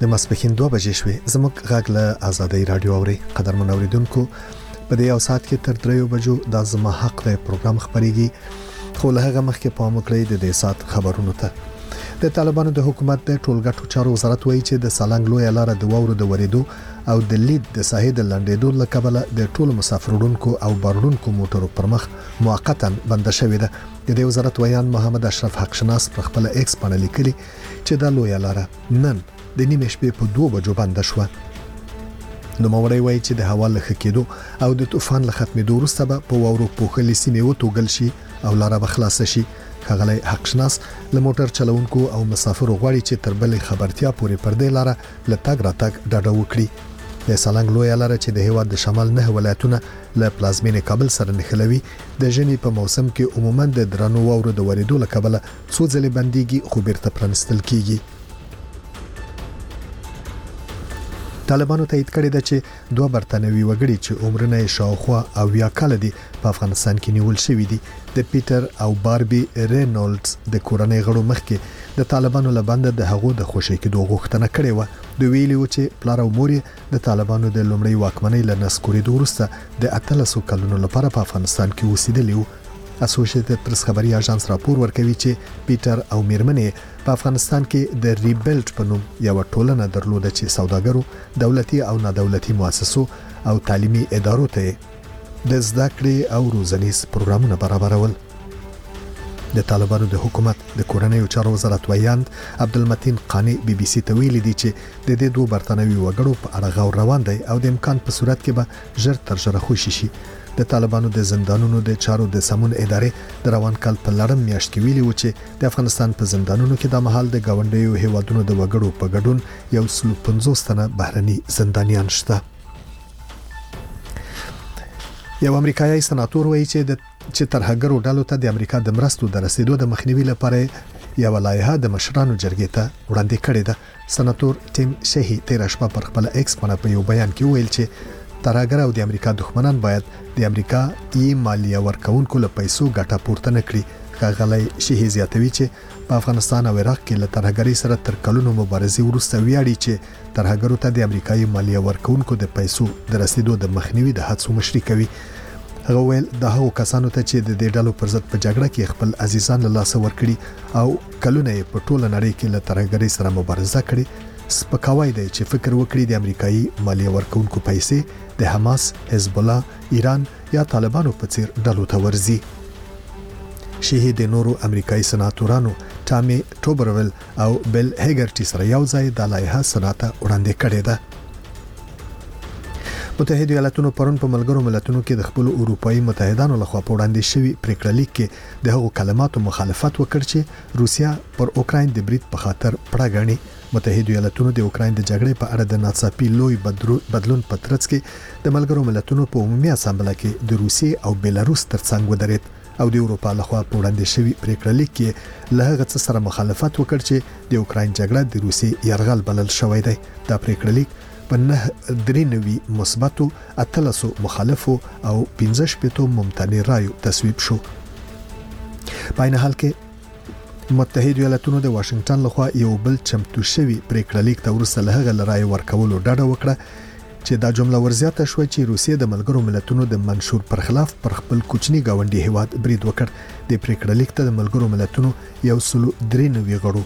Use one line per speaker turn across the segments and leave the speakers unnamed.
د ماسپښین 2 بجې شوې. زموږ غږ له آزادۍ رادیو اوري. قدرمن اوریدونکو په دې یو ساعت کې تر 3 بجو د زما حق د پروګرام خبريږي. خو له هغه مخکې پام وکړئ د دې ساعت خبرونو ته. د طالبانو د حکومت د ټولګټو چارو وزارت وایي چې د سالنګ لوی لاره د واورو د وریدو او د لید د ساحې د لنډېدو لکبله د ټولو مسافرونکو او بارونکو موټرو پر مخ موقتا بند شوې ده. د وزارت ویان محمد اشرف حق شناس پر خپل ایکس باندې لیکلي چې د لوی لاره نن د نیمه شپې په 2 بجو بند شوه. نو موري وایي چې د هوا لخ کېدو او د طوفان لخ ختمېدو وروسته به په واورو پوښلې سیمې وټوګل شي او لاره به خلاص شي. خغلی حق شناس له موټر چلوونکو او مسافرو غواړي چې تر بلې خبرتیا پورې پر دې لاره له تګ راتګ ډاډه وکړي. د سالنګ لوی لاره چې د هیواد د شمال 9 ولایتونه له پلازمینې کابل سره نښلوي د ژمي په موسم کې عموما د درنو واورو د وریدو لکبله څو ځلې بنديږي خو بیرته پرانستل کیږي. طالبانو تایید کړی دی چې 2 برتانوي وګړي چې عمرونه شاوخوا او یا کال دي په افغانستان کې نیول شوی دي. د پیټر او باربي رینولډز د کورنۍ غړو مخکې د طالبانو لبند د هغو د خوشی کېدو غوښتنه کړې و. د ویلیو چې پلار او مور د طالبانو د لومړی واکمنۍ له نسکوري وروسته د 13 کلونو لپاره په افغانستان کې اوسېدلی وو. اسوسییټډ پریس خبري اژانس راپور ورکوي چې پیټر او میرمنې په افغانستان کې د ریبلټ په نوم یو ټولنه درلوده چې سوداګرو، دولتي او نادولتي مؤسسو او تعلیمي ادارو ته د زده کړې او روزنیز پروګرامونه برابرول. د طالبانو د حکومت د کورنۍ چارو وزارت ویاند عبدالمتین قانی بي بي سي ته ویلي دي چې د دې 2 برتانوي وګړو په اړه غور روان دی او د امکان په صورت کې به ژر تر ژره خوشي شي. د طالبانو د زندانونو د چارو د سمون ادارې د روان کال په لړم میاشت کې ویلي و چې د افغانستان په زندانونو کې د مهال د گاونډیو هیوادونو د وګړو په ګډون 150 تنه بهرني زندانیان شته. یو امریکایي سناتور وایي چې ترهګرو ډلو ته د امریکا د مرستو د رسیدو د مخنیوي لپاره یو لایحه د مشرانو جرګې ته وړاندې کړې ده. سناتور ټیم شهي 13 شپه پر خپل ایکس باندې په یو بیان کې ویل چې ترهګر او د امریکا دښمنان باید د امریکا مالیه ورکوونکو له پیسو ګټه پورته نکړي. غلای شهي زیاتوي چې په افغانستان او عراق کې له ترهګرۍ سره تر کلونو مبارزې وروسته ویاړي چې ترهګرو ته د امریکایي مالیه ورکوونکو د پیسو د رسیدو د مخنیوي د هڅو مشري کوي. هغه ویل د هغو کسانو ته چې د دې ډلو پر ضد په جګړه کې خپل عزیزان له لاسه ورکړي او کلونه په ټوله نړۍ کې له ترهګرۍ سره مبارزه کړي سپکاوی دی چې فکر وکړي د امریکایي مالیه ورکوونکو پیسې د حماس، حزب الله، ایران یا طالبانو په څیر ډلو ته ورځي. شهید نورو امریکایي سناتورانو ټامي ټوبرول او بیل هیګرټي سره یو ځای د لایحه سنات وړاندې کړې ده. متحده ایالاتونو پرون په ملګرو ملتونو کې د خپل اروپאי متحدانو لخوا په وړاندې شوی پریکړه لیک کې د هغو کلماتو مخالفت وکړ چې روسیا پر اوکراین د برید په خاطر پړه غني. متحده ایالاتونو د اوکراین د جګړې په اړه د ناڅاپي لوی بدلون په ترڅ کې د ملګرو ملتونو په عمومي اسامبله کې د روسیې او بیلاروس ترڅنګ ودرېد او د اروپا لخوا په وړاندې شوی پریکړه لیک کې له هغه څه سره مخالفت وکړ چې د اوکراین جګړه د روسیې یرغل بلل شوی دی. دا پریکړه لیک په 93 مثبتو 13 مخالفو او 15 ممتنع رایو تصویب شو. په عین حال کې متحده ایالاتونو د واشنگټن لخوا یو بل چمتو شوی پریکړه لیک ته ورسره له هغه رای ورکولو ډاډه وکړه چې دا جمله ورزیاته شو چې روسیه د ملګرو ملتونو د منشور پر خلاف پر خپل کوچنی گاونډي هیواد برید وکړ. د پریکړه لیک ته د ملګرو ملتونو 193 غړو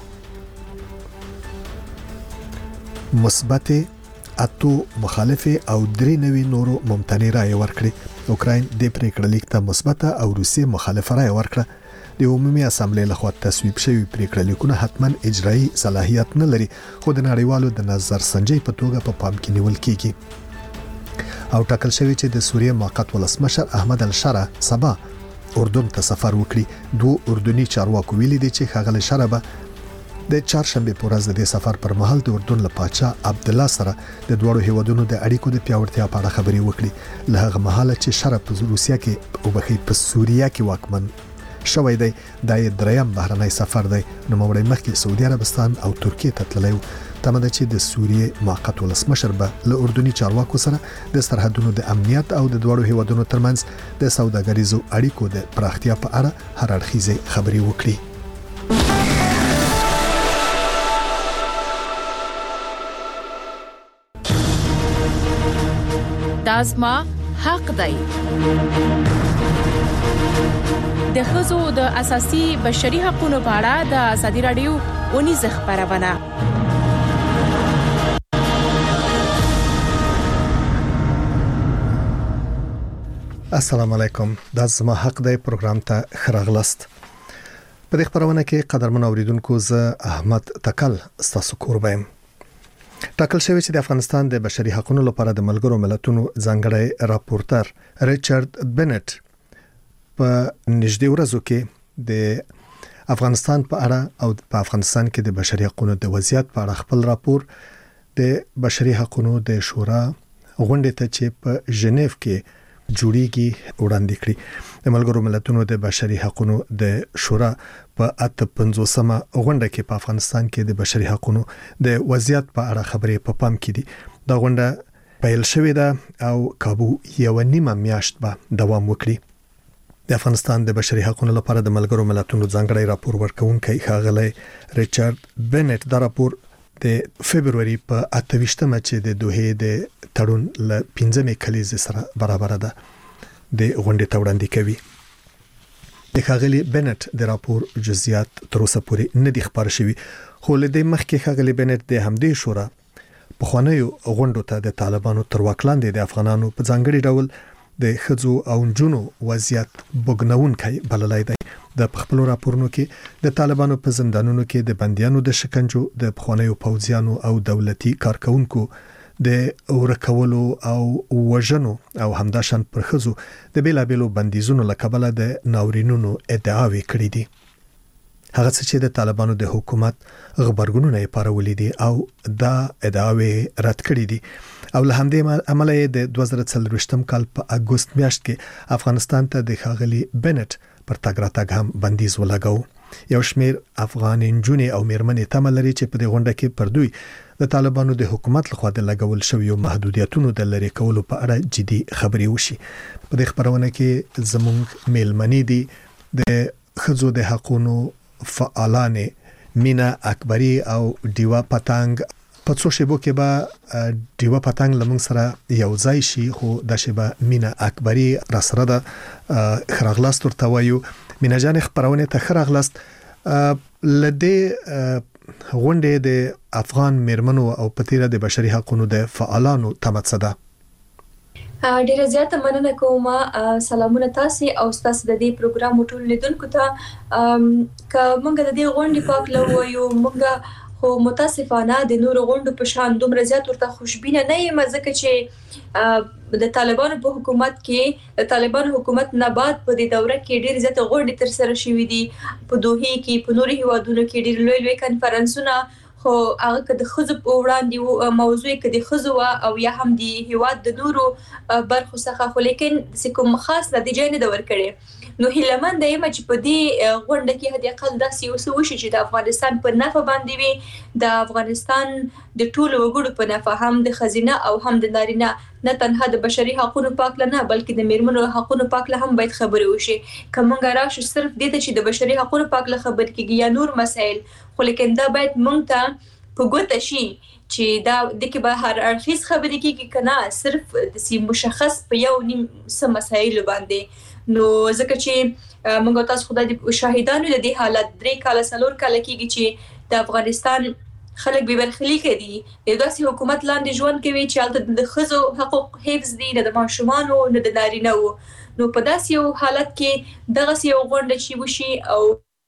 مثبت 8 مخالف او 93 نورو ممتنع رای ورکړي. اوکراین د پریکړه لیک ته مثبت او روسیه مخالف رای ورکړه. د عمومي اسامبلې لخوا تصویب شوی پریکړه لیکونه حتما اجرایی صلاحیت نه لري خو د نړیوالو د نظر سنجي په توګه په پام کې نیول کیږي. او ټاکل شوی چې د سوریه موقت ولسمشر احمد الشرع سبا اردن ته سفر وکړي. 2 اردني چارواکو ویلي دي چې ښاغلی شرع به د چهارشنبه په ورځ د سفر پر مهال د اردن له پاچا عبد الله سره د دوړو هیوادونو د اړیکو د پیاوړتیا په اړه خبرې وکړي. له هغه مهاله چې شرع په روسیه کې او په سوریه کې واکمن شوی دی دا یې دریم بهرنی سفر دی. نو موري مخکې سعودي عربستان او ترکیه ته تللی و. تمه ده چې د سوریه موقت ولسمشر به له اردني چارواکو سره د سرحدونو د امنیت او د دوړو هیوادونو ترمنځ د سوداګریزو اړیکو د پراختیا په اړه هر اړخیزه خبرې وکړي.
「 دا زما حق دی. د ښځو د اساسي بشري حقوقو په اړه د ازادي رادیو ونیزه خبرونه.
السلام علیکم. دا زما حق دی پروګرام ته خراغلست. په دې خبرونه کې قدرمن اوریدونکو زه احمد تکل ستاسو کوربم. ټاکل شوی چې د افغانستان د بشري حقوقو لپاره د ملګرو ملتونو ځانګړی راپورټر ریچارډ بنټ په نږدې ورځو کې د افغانستان په اړه او په افغانستان کې د بشري حقوقو د وضعیت په اړه خپل راپور د بشري حقوقو د شورا غونډې ته چې په ژنیف کې جوړیږي وړاندې کړی. د ملګرو ملتونو د بشري حقوقو د شورا په 58مه غونډه کې په افغانستان کې د بشري حقوقو د وضعیت په اړه خبرې په پام کې دي. دا غونډه پیل شوې ده او کابو یو نیمه میاشت به دوام وکړي. د افغانستان د بشري حقوقو لپاره د ملګرو ملتونو ځانګړی راپور ورکونکي ښاغلی ریچارډ بنټ دا راپور د فبرवरी په 28مه چې د دوحې د تړون ل 15مې کلیزې سره برابر ده د غونډې ته وړاندې کوي. د ښاغلی بنټ د راپور جزئیات تر اوسه پورې نه دي خبر شوي، خو له دې مخکې ښاغلی بنټ د همدې شورا په خوانیو غونډو ته د طالبانو تر واک لاندې د افغانانو په ځانګړي ډول د ښځو او نجونو وضعیت بوګنونکی بللی دی. د خپل راپورونو کې د طالبانو په زندانونو کې د بنديانو د شکنجو، د پخوانیو پوځیانو او دولتي کارکونکو د ورکولو او وژنو او همداشان پر ښځو د بیلابیلو بندیزونو لکبله د ناورینونو ادعاوې کړې دي. هغه څه چې د طالبانو د حکومت غبرګونونه یې پارولې دي او دا ادعاوې رد کړې دي. او له همدې عمله د 2024 کال په اگست میاشت کې افغانستان ته د ښاغلی بنټ پر تګ راتګ هم بندیز ولګاو. یو شمیر افغان نجونې او میرمنې تمه لري چې په دې غونډه کې پر دوی د طالبانو د حکومت لخوا د لګول شویو محدودیتونو د لرې کولو په اړه جدي خبرې وشي. په دې خبرونه کې زموږ میلمنې دي د ښځو د حقوقو فعالانې مینا اکبری او دیوا پتنګ. په څو شیبو کې به دیوا پتنګ لمن سره یو ځای شي، خو د شیبه مینا اکبری را سره ده. خراغلاست ورته وایو. مینا جان خبرونه ته خراغلاست. لدې غونډې د افغان میرمنو او پتیره د بشري حقوقو د فعالانو تمڅه ده.
ډیره زیاته مننه کوم. سلامونه تاسو او تاسو د دې پروګرام ټول لیدونکو ته. که موږ د دې غونډې پاک لویو، موږ خو متاسفانه د نور غونډو په شان دومره زیات ورته خوشبینه نه یم، ځکه چې د طالبانو په حکومت کې د طالبانو حکومت نه بعد په دې دوره کې ډېر زیات غونډې تر سره شوې دي. په دوحې کې، په نورو هیوادونو کې ډېر لوی کنفرانسونه، خو هغه که د ښځو په وړاندې موضوع کې د ښځو او یا هم د هیواد د نورو برخو څخه، خو لیکن کوم خاص نتیجه نه ده ورکړې. نو هیلهمند یم چې په دې غونډه کې هدي اقل داسې وشي چې د افغانستان په نفع باندې وي، د افغانستان د ټولو وګړو په نفع، هم د ښځینه او هم د نارینه، نه تنها د بشري حقوقو پاک نه بلکې د میرمنو حقوقو پاک له هم باید خبرې وشي. کومه راشي صرف دې ته چې د بشري حقوقو پاک له خبر کېږي یا نور مسائل، خو لیکن دا باید مونږ ته په ګوته شي چې دا د کې به هر اړخیز خبرې کېږي کنه صرف د مشخص په یو نیم سم مسایل باندې. نو ځکه چې موږ تاسو خدای دې شاهدانو د دې حالت 3 کال 4 کال کېږي چې د افغانستان خلک به برخلیک دي د داسې حکومت لاندې ژوند کوي چې البته د ښځو حقوق حفظ دي، نه د ماشومانو نه د نارینه وو. نو په داسې یو حالت کې دغه یو غونډه شي وشي او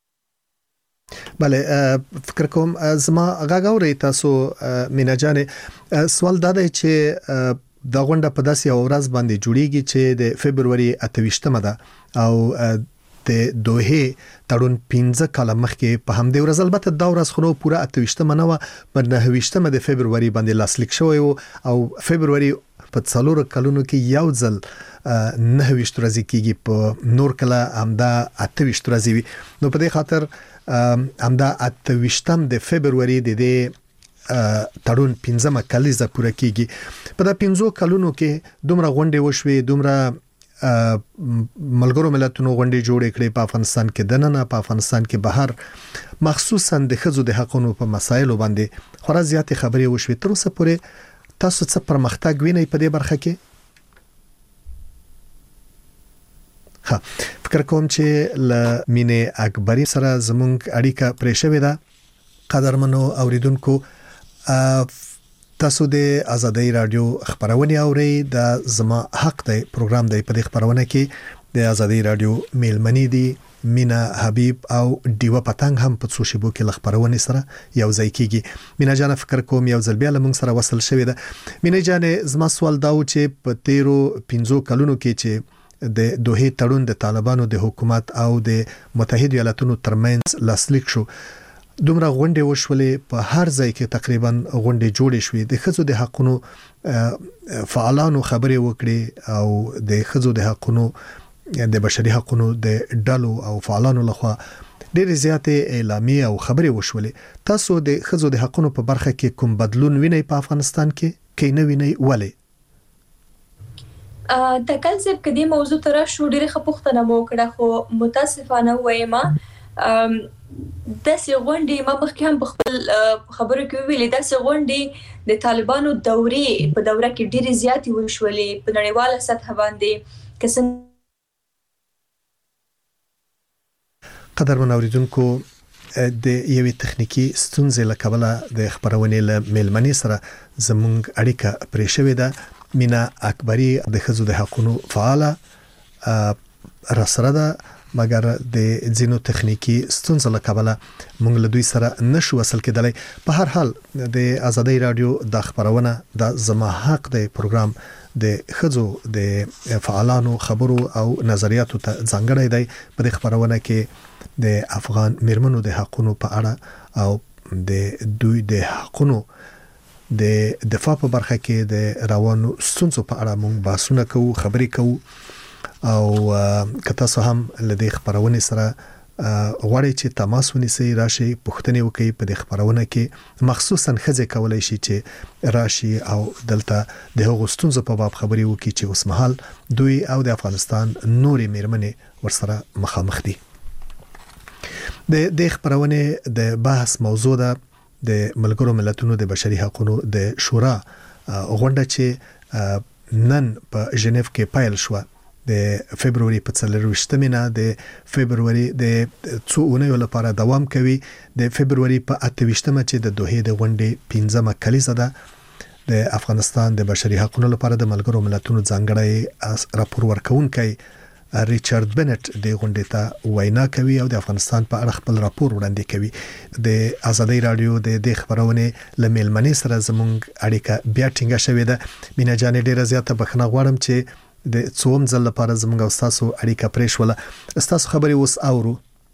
بله فکر کوم زما غاغوري تاسو مینا جان. سوال دا دی چې دا غونډه په داسې یو ورځ باندې جوړیږي چې د فبرवरी 28مه ده او د دوحې تړون 15 کال مخکې په همدې ورځ، البته دا ورځ خو پوره 28مه نه و، په 29مه د فبرवरी باندې لاسلیک شوی او فبرवरी په 4 کلونو کې یو ځل 29 ورځې کېږي، په نور کله همدا 28 ورځې وي. نو په دې خاطر همدا 28 د فبرवरी د دې تړون 15مه کلیزه پوره کېږي. په دا 15 کلونو کې دومره غونډې وشوي، دومره ملګرو ملتونو غونډې جوړې کړې په افغانستان کې دننه، په افغانستان کې بهر، مخصوصا د ښځو د حقوقو په مسایلو باندې خورا زیاتې خبرې وشوي. تر اوسه پورې تاسو څه پرمختګ وینئ په دې برخه کې؟ فکر کوم چې ل مینې اکبری سره زمونږ اړیکه پرې شوې ده. قدرمنو اوریدونکو، تاسو د آزادۍ رادیو خبرونه اورئ. د زما حق دی پروګرام دی. په دې خبرونه کې د آزادۍ رادیو میلمنې دي مینا حبیب او دیوا پتنګ هم په څو شیبو کې خبرونه سره یو ځای کیږي. مینا جان، فکر کوم یو ځل بیا لمون سره وصل شوې ده. مینا جان، زما سوال دا و چې په 13 کلونو کې چې د دوه تړون د طالبانو د حکومت او د متحده ایالاتونو ترمنځ لاسلیک شو، دومره غونډې وشولې، په هر ځای کې تقریبا غونډې جوړې شوې، د ښځو د حقونو فعالانو خبرې وکړي او د ښځو د حقونو د بشري حقونو د ډلو او فعالانو لخوا ډېر زیاتې اعلامیې او خبرې وشولې. تاسو د ښځو د حقونو په برخه کې کوم بدلون وینئ په افغانستان کې نه وینئ؟ ولې؟
تکل صاحب کدي موضوع تر شو ډېر خپوختنه مو کړه، خو متاسفانه وایم د سیغونډي ما مخکې هم په خپل خبرو کې ویلي د سیغونډي د طالبانو دورې په دوره کې ډېر زیاتې وشولې په نړیواله سطح باندې. کسن
قدرمن اوریدونکو، د یوې تخنیکی ستونزې له کبله د خبرونې له میلمنې سره زموږ اړیکه پرې شوې ده. مینا اکبری د ښځو د حقونو فعاله راسره ده، مګر د ځینو تخنیکی ستونزو له کبله موږ له دوی سره نشو وصل کېدلی. په هر حال د آزادۍ رادیو د خبرونه د زما حق د پروګرام د ښځو د فعالانو خبرو او نظریاتو ته ځانګړی دی. په دې خبرونه کې د افغان میرمنو د حقونو په اړه او د دوی د حقونو د دفاع په برخه کې د روانو ستونزو په اړه موږ بحثونه کوو، خبرې کوو. او که تاسو هم لدې خبرونه سره غواړئ چې تماس ونیسئ، راشي پوښتنې وکړئ. په دې خبرونه کې مخصوصا ښځې کولای شي چې راشي او دلته د هغو ستونزو په باب خبرې وکړي چې اوس مهال دوی او د افغانستان نورې میرمنې ورسره مخامخ دي. د خبرونه د بحث موضوع ده د ملګرو ملتونو د بشري حقوقو د شورا غونډه چې نن په ژنیف کې پیل شو د فبرवरी په 24 نه د فبرवरी د 2 لپاره دوام کوي. د فبرवरी په 28 چې د دوه د غونډې 15مه کلیزه ده. د افغانستان د بشري حقوقو لپاره د ملګرو ملتونو ځانګړی راپور ورکونکي ریچارډ بنټ د غونډې ته وینا کوي او د افغانستان په اړه خپل راپور وړاندې کوي. د آزادۍ رادیو د خبرونه لملمنې سره زموږ اړیکه بیا ټینګه شوې ده. مینا جان، ډیره زیاته بخښنه غواړم چې د څوم ځل لپاره زموږ او تاسو اړیکه پرې شوله. تاسو خبرې اوس اورو.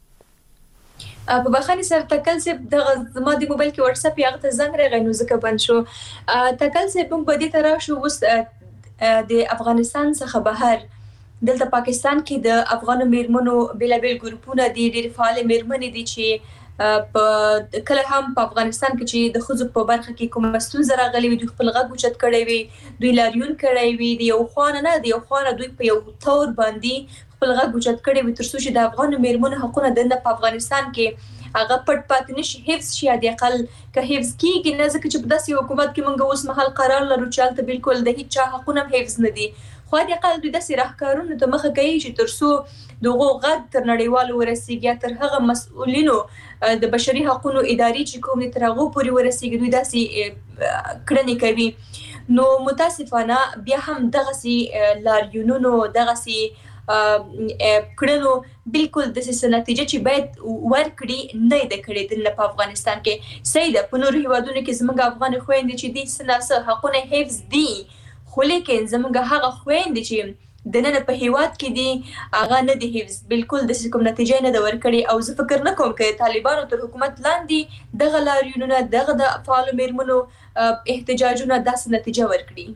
په بخښنې سره تکل صاحب د زما د موبایل کې واتس اپ یغه ته زنګ راغی نو ځکه بند شو. تکل صاحب په دې طرح شو اوس د افغانستان څخه بهر دلته پاکستان کې د افغان میرمنو بیلابل ګروپونه دي، ډېر فعال میرمنې دي چې په کله هم په افغانستان کې چې د خزو په برخه کې کوم ستونزه راغلي وي، دوی خپل غږ اوچت کړی وي، دوی لاریون کړی وي، د یو خوانه نه د یو خوانه دوی په یو تور باندې خپل غږ اوچت کړی وي ترڅو چې د افغان میرمنو حقونه د په افغانستان کې هغه پټ پاتې نشي، حفظ شي. د اقل که حفظ کیږي نه، ځکه چې په داسې حکومت کې موږ اوس مهال قرار لرو چې هلته بالکل د هیڅ چا حقونه حفظ نه دي. خو د اقل دوی داسې راهکارونو ته مخه کوي چې ترڅو دغه غږ تر نړیوالو ورسیږي، تر هغه مسؤلینو د بشري حقوقو ادارې چې کوم تر هغه پورې ورسیږي، دوی داسې کړنې کوي. نو متاسفانه بیا هم دغه سي لاریونونو دغه سي کړنو بالکل د څه نتیجه چې باید ورکړي نه د کړې د په افغانستان کې سیده په نور هیوادونو کې زموږ افغان خويندې چې دي سناسه حقونه حفظ دي، خو لیکن زموږ هغه خويندې چې د نن په هیواد کې دي هغه نه دي حفظ، بالکل د کوم نتیجه نه د ورکړي. او زه فکر نه کوم چې طالبانو تر حکومت لاندې دغه لاریونونه دغه د فعال میرمنو احتجاجونه داسې نتیجه ورکړي.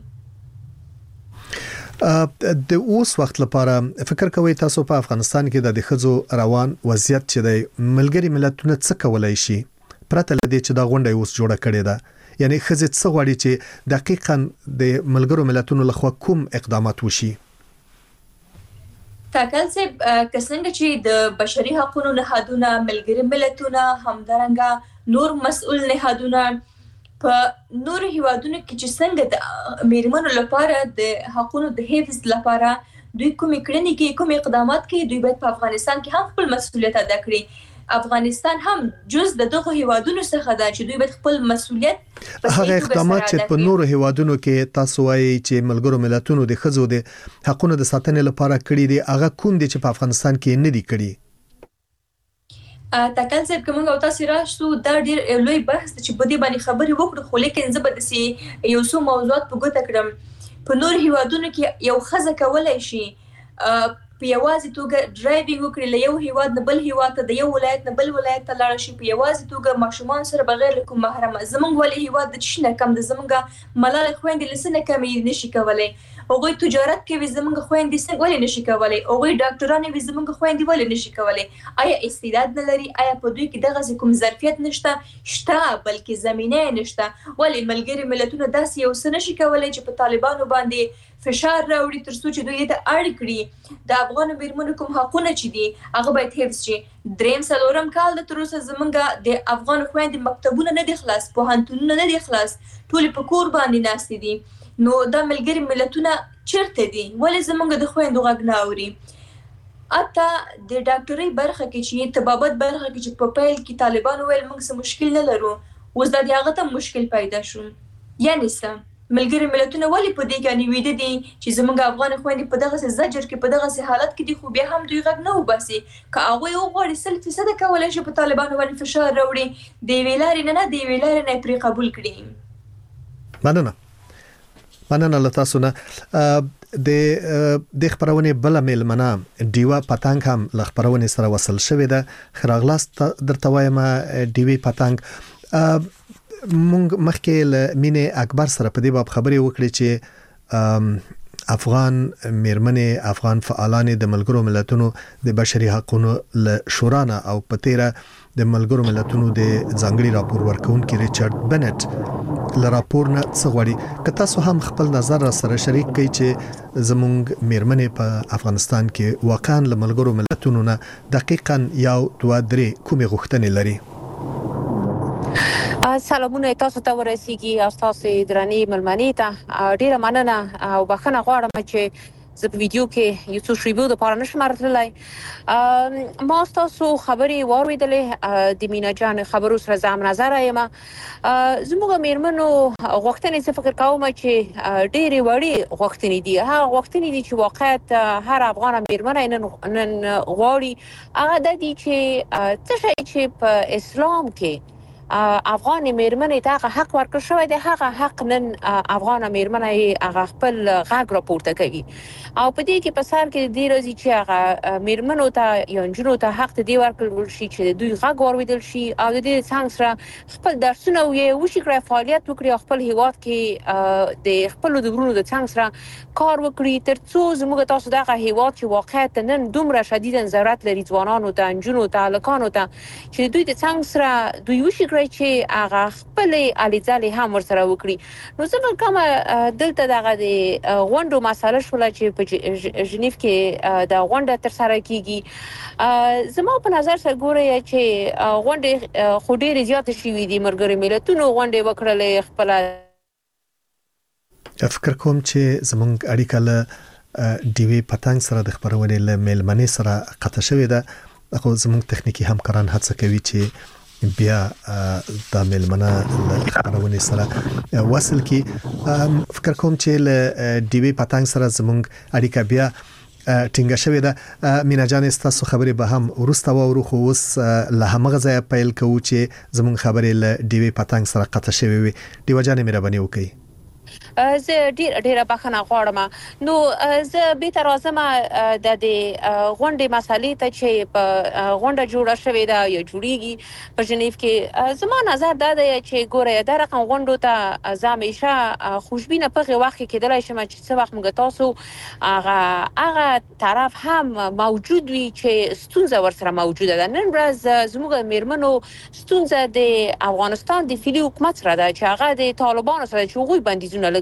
د اوس وخت لپاره فکر کوي تاسو په افغانستان کې د ښځو روان وضعیت چې د ملګری ملتونو څخه کولای شي پرته لدې چې دا غونډه اوس جوړه کړې ده، یعنی ښځې څه غواړي چې دقیقاً د ملګرو ملتونو لخوا کوم اقدامات وشي؟
تاکل صاحب کسنګ چې د بشري حقوقو نهادونه، ملګری ملتونه، همدارنګه نور مسؤل نهادونه په نور هیوادونو کې چې څنګه د میرمنو لپاره د حقوقو د حفظ لپاره دوی کومې کړنې کوي کوم اقدامات کوي دوی باید په افغانستان کې هم خپل مسؤلیت ادا کړي افغانستان هم جز د دغه هیوادونو څخه ده چې دوی باید خپل مسؤلیت
هغه اقدامات چې په نورو هیوادونو کې تاسو وایي چې ملګرو ملتونو د ښځو د حقوقو د ساتنې لپاره کړی دي هغه کوم دي چې په افغانستان کې نه دي کړی
تاکل صاحب کومه او تاسو راشتو دا ډیر لوی بحث چې په دې باندې خبرې وکړو خو لیکن زه به د یو څو موضوعات په ګوته کړم په نور هیوادونو کې یو ښځه کولای شي په یوازې توګه ډرایوینګ وکړي له یو هیواد نه بل هیواد ته د یو ولایت نه بل ولایت ته لاړ شي په یوازې توګه ماشومان سره بغیر کوم محرمه زمونږ ولې هیواد د چشنه کم د زمونږ ملال خويندې لسنه کمې نشي کولای هغوی تجارت کوي زمونږ خويندې څنګه ولې نشي کولای هغوی ډاکټران وي زمونږ خويندې ولې نشي کولای آیا استعداد نه لري آیا په دوی کې دغه کوم ظرفیت نشته بلکې زمينه نشته ولې ملګری ملتونه داسې یو څه نشي کولای چې په طالبانو باندې فشار راوړي ترڅو چې دوی ته اړ کړي د افغان میرمنو کوم حقونه چې دي هغه باید حفظ شي دریم څلورم کال د تر اوسه زمونږ د افغان خويندې مکتبونه نه دي خلاص پوهنتونونه نه دي خلاص ټول په کور باندې ناست دي نو دا ملګری ملتونه چیرته دي ولې زمونږ د خويندو غږ نه اوري اته د ډاکټرۍ برخه کې چې طبابت برخه کې چې په پیل کې طالبان ویل موږ څه مشکل نه لرو اوس دا هغه ته مشکل پیدا شو یعنی څه ملګری ملتونه ولې په دې کې نیویده دي چې زموږ افغان خويندې په دغه زجر کې په دغه حالت کې دي خو بیا هم دوی غږ نه وباسي که هغه یو غوړي 100% کولای شي په طالبانو باندې فشار راوړي د ویلارې نه د ویلارې نه پرې قبول کړي
مننه لتاسو نه د خبرونه بل ملمنه دیوا پتنګ هم ل خبرونه سره وصل شوې ده خراغلاست درته وایم دیوی پتنګ مونږ مخکې له مینه اکبر سره په دې باب خبرې وکړې چې افغان میرمنې افغان فعالان د ملګرو ملتونو د بشري حقوقو له شورا او په تیره د ملګرو ملتونو د ځانګړي راپور ورکونکي ریچارډ بنټ له راپور نه څه غواړي که تاسو هم خپل نظر سره شریک کړئ چې زموږ میرمنې په افغانستان کې واقعا له ملګرو ملتونو نه دقیقاً یو دوه درې کومې غوښتنې لري
سلامونه تاسو ته ورسیږي تاسو درنې ملمنې ته ډیره مننه او بخښنه غواړم چې زه په ویډیو کې یو څه شریبو د پاره نشم راتللی ما تاسو خبرې واوریدلې د مینا جان خبرو سره زم نظر یم زموږ میرمنو غوښتنې څه فکر کوم چې ډېری وړي غوښتنې دي هغه غوښتنې دي چې واقعیت هر افغان میرمن نن غواړي هغه د دې چې څه شي چې په اسلام کې افغان میرمنې ته حق ورکړ شوی دی هغه حق نن افغان میرمنې هغه خپل غږ راپورته کوي او په دې کې په سر کې د روزي چې هغه میرمنو ته یا جنونو ته حق دې ورکړل شي چې دوی غږ اوریدل شي او د دې څنګه سره خپل درسونه وشي کړی فعالیت وکړي خپل هیواد کې د خپل د ورونو د څنګه سره کار وکړي ترڅو زموږ تاسو دغه هیواد چې واقعیت نن دومره شدید ضرورت لري ځوانانو ته جنونو ته لکانو ته چې دوی د څنګه سره دوی وشي چې هغه خپل الیزالي هم ورسره وکړي نو زه کوم دلته دغه د غونډو مسله شول چې په ژنیف کې د غونډه تر سره کیږي زما په نظر سره ګوري چې غونډه خو ډېر زیات شي دي ملګری ملتونو غونډه وکړلې خپل
فکر کوم چې زمونږ اړیکه له دیوی پتنګ سره د خبرونې له میلمنې سره قطع شوې ده خو زمونږ تخنیکی همکاران هڅه کوي چې بیا د میلمنه خبرونه سره وصل کی فکر کوم چې له دیوی پتنګ سره زمونږ اړیکه بیا ټینګه شوې ده مینا جان تاسو خبرې به هم ورسته وورو خو اوس له همغه ځای پیل کوو چې زمونږ خبرې له دیوی پتنګ سره قطع شوې وي دیو جان مهرباني وکړئ
زه ډیره بخښنه غواړم نو زه به تر اوسه د غونډې مسالې ته چې په غونډه جوړه شوې ده یا جوړیږي په ژنیف کې زما نظر دا دی چې ګوره د رقم غونډو ته زمیشه خوشبینه په وخت کې کېدلای شي چې څه وخت موږ تاسو هغه طرف هم موجود وي چې ستونزه ورسره موجوده ده نن ورځ زموږ میرمنو ستونزه د افغانستان د فعلی حکومت سره ده چې هغه د طالبانو سره چې هغوی بندیزونه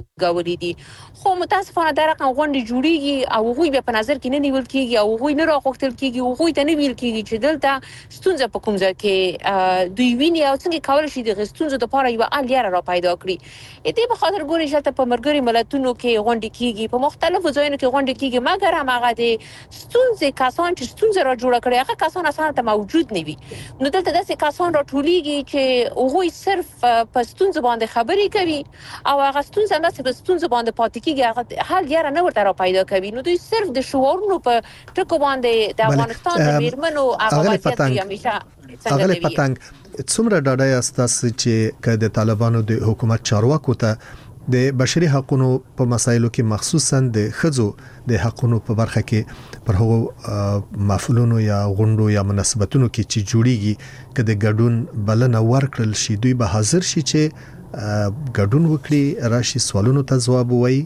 ولګولې دي. خو متاسفانه دا رقم غونډې جوړیږي او هغوی به په نظر کې نه نیول کیږي او هغوی نه راغوښتل کیږي، هغوی ته نه ویل کیږي چې دلته ستونزه په کوم ځای کې دوی ویني او څنګه کولی شي د ستونزو لپاره یوه حل لاره را پیدا کړي. دې په خاطر ګورې چې په ملګري ملتونو کې غونډې کیږي، په مختلفو ځایونو کې غونډې کیږي، مګر هم هغه د ستونزې کسان چې ستونزه را جوړه کړې هغه کسان اصلا ته موجود نه وي. نو دلته داسې کسان راټولیږي چې هغوی صرف په ستونزو باندې خبرې کوي او هغه ستونزه همداسې په ستونزو باندې پاتې کیږي، هغه حل لاره نه ورته را پیدا کوي. نو دوی صرف د شعارونو په ټکو باندې د افغانستان د میرمنو هغه وضعیت دوی همیشه
اغلی پتنګ څومره ډاډه یاست تاسو چې که د طالبانو د حکومت چارواکو ته د بشري حقوقو په مسایلو کې مخصوصا د ښځو د حقوقو په برخه کې پر هغو محفلونو یا غونډو یا مناسبتونو کې چې جوړیږي که د ګډون بلنه ورکړل شي دوی به حاضر شي چې ګډون وکړي، راشي سوالونو ته ځواب ووایي؟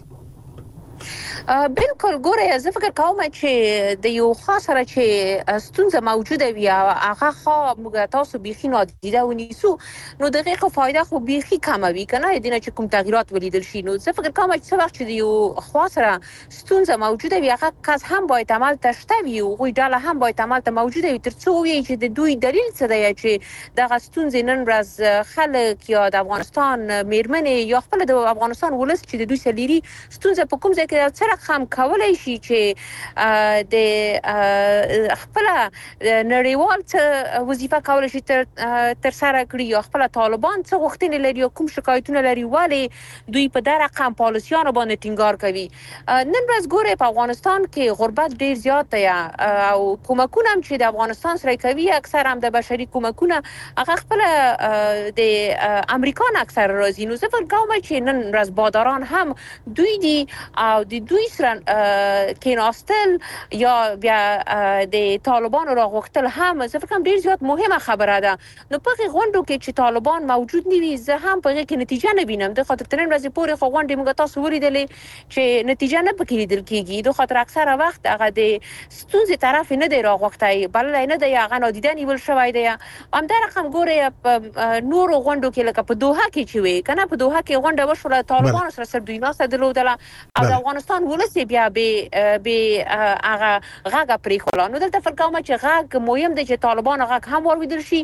بالکل ګوره زه فکر کوم چې د یو خاص سره چې ستونزه موجوده وي هغه خو موږ تاسو بيخي نادیده ونیسو نو دغه فایده خو بيخي کم وي کنه دینه چې کوم تغیرات ولیدل شي. نو زه فکر کوم چې وخت چې یو خاص سره ستونزه موجوده وي هغه کس هم باید عمل تشته وي او غوي ډاله هم باید عمل ته موجوده وي ترڅو وي چې د دوی دلیل څه دی چې دغه ستونزې نن ورځ خلک یا د افغانستان میرمنې یا خپل د افغانستان ولس چې د دوی سلیري ستونزه په کوم ځای کې هم کولای شي چې د خپل نړیوال څه وظیفه کولای شي تر سره کړی یا خپل طالبان څه غوښتنې لري او کوم شکایتونه لري ولی دوی په دغه رقم پالیسیانو باندې ټینګار کوي. نن ورځ ګوره په افغانستان کې غربت ډیر زیات دی او کومکونه چې د افغانستان سره کوي اکثر هم د بشري کومکونه هغه خپل د امریکا نه اکثر راځي. نو زه فکر کوم چې نن ورځ باداران هم دوی دي او د دوی سره کېناستل یا بیا د طالبانو راغوښتل هم زه فکر کوم ډیر زیات مهمه خبره ده. نو په غونډو کې چې طالبان موجود نه وي زه هم په کې نتیجه نه وینم. د خاطر ترن ورځې پورې خو غونډې موږ تاسو ولیدلې چې نتیجه نه پکې لیدل کېږي. د خاطر اکثره وخت هغه د ستونزې طرف نه دی راغوښتای بلل نه دی هغه نادیده نیول شوی دی. هم دا رقم ګوره په نورو غونډو کې لکه په دوحه کې چې وي کنه په دوحه کې غونډه وشوله طالبان سره سره دوی ناسته درلودله او د افغانستان ولسی بیا به هغه غاګه پرې خلا. نو دلته فکر کوم چې غاګ مهم دی چې طالبان غاګ هم ورودل شي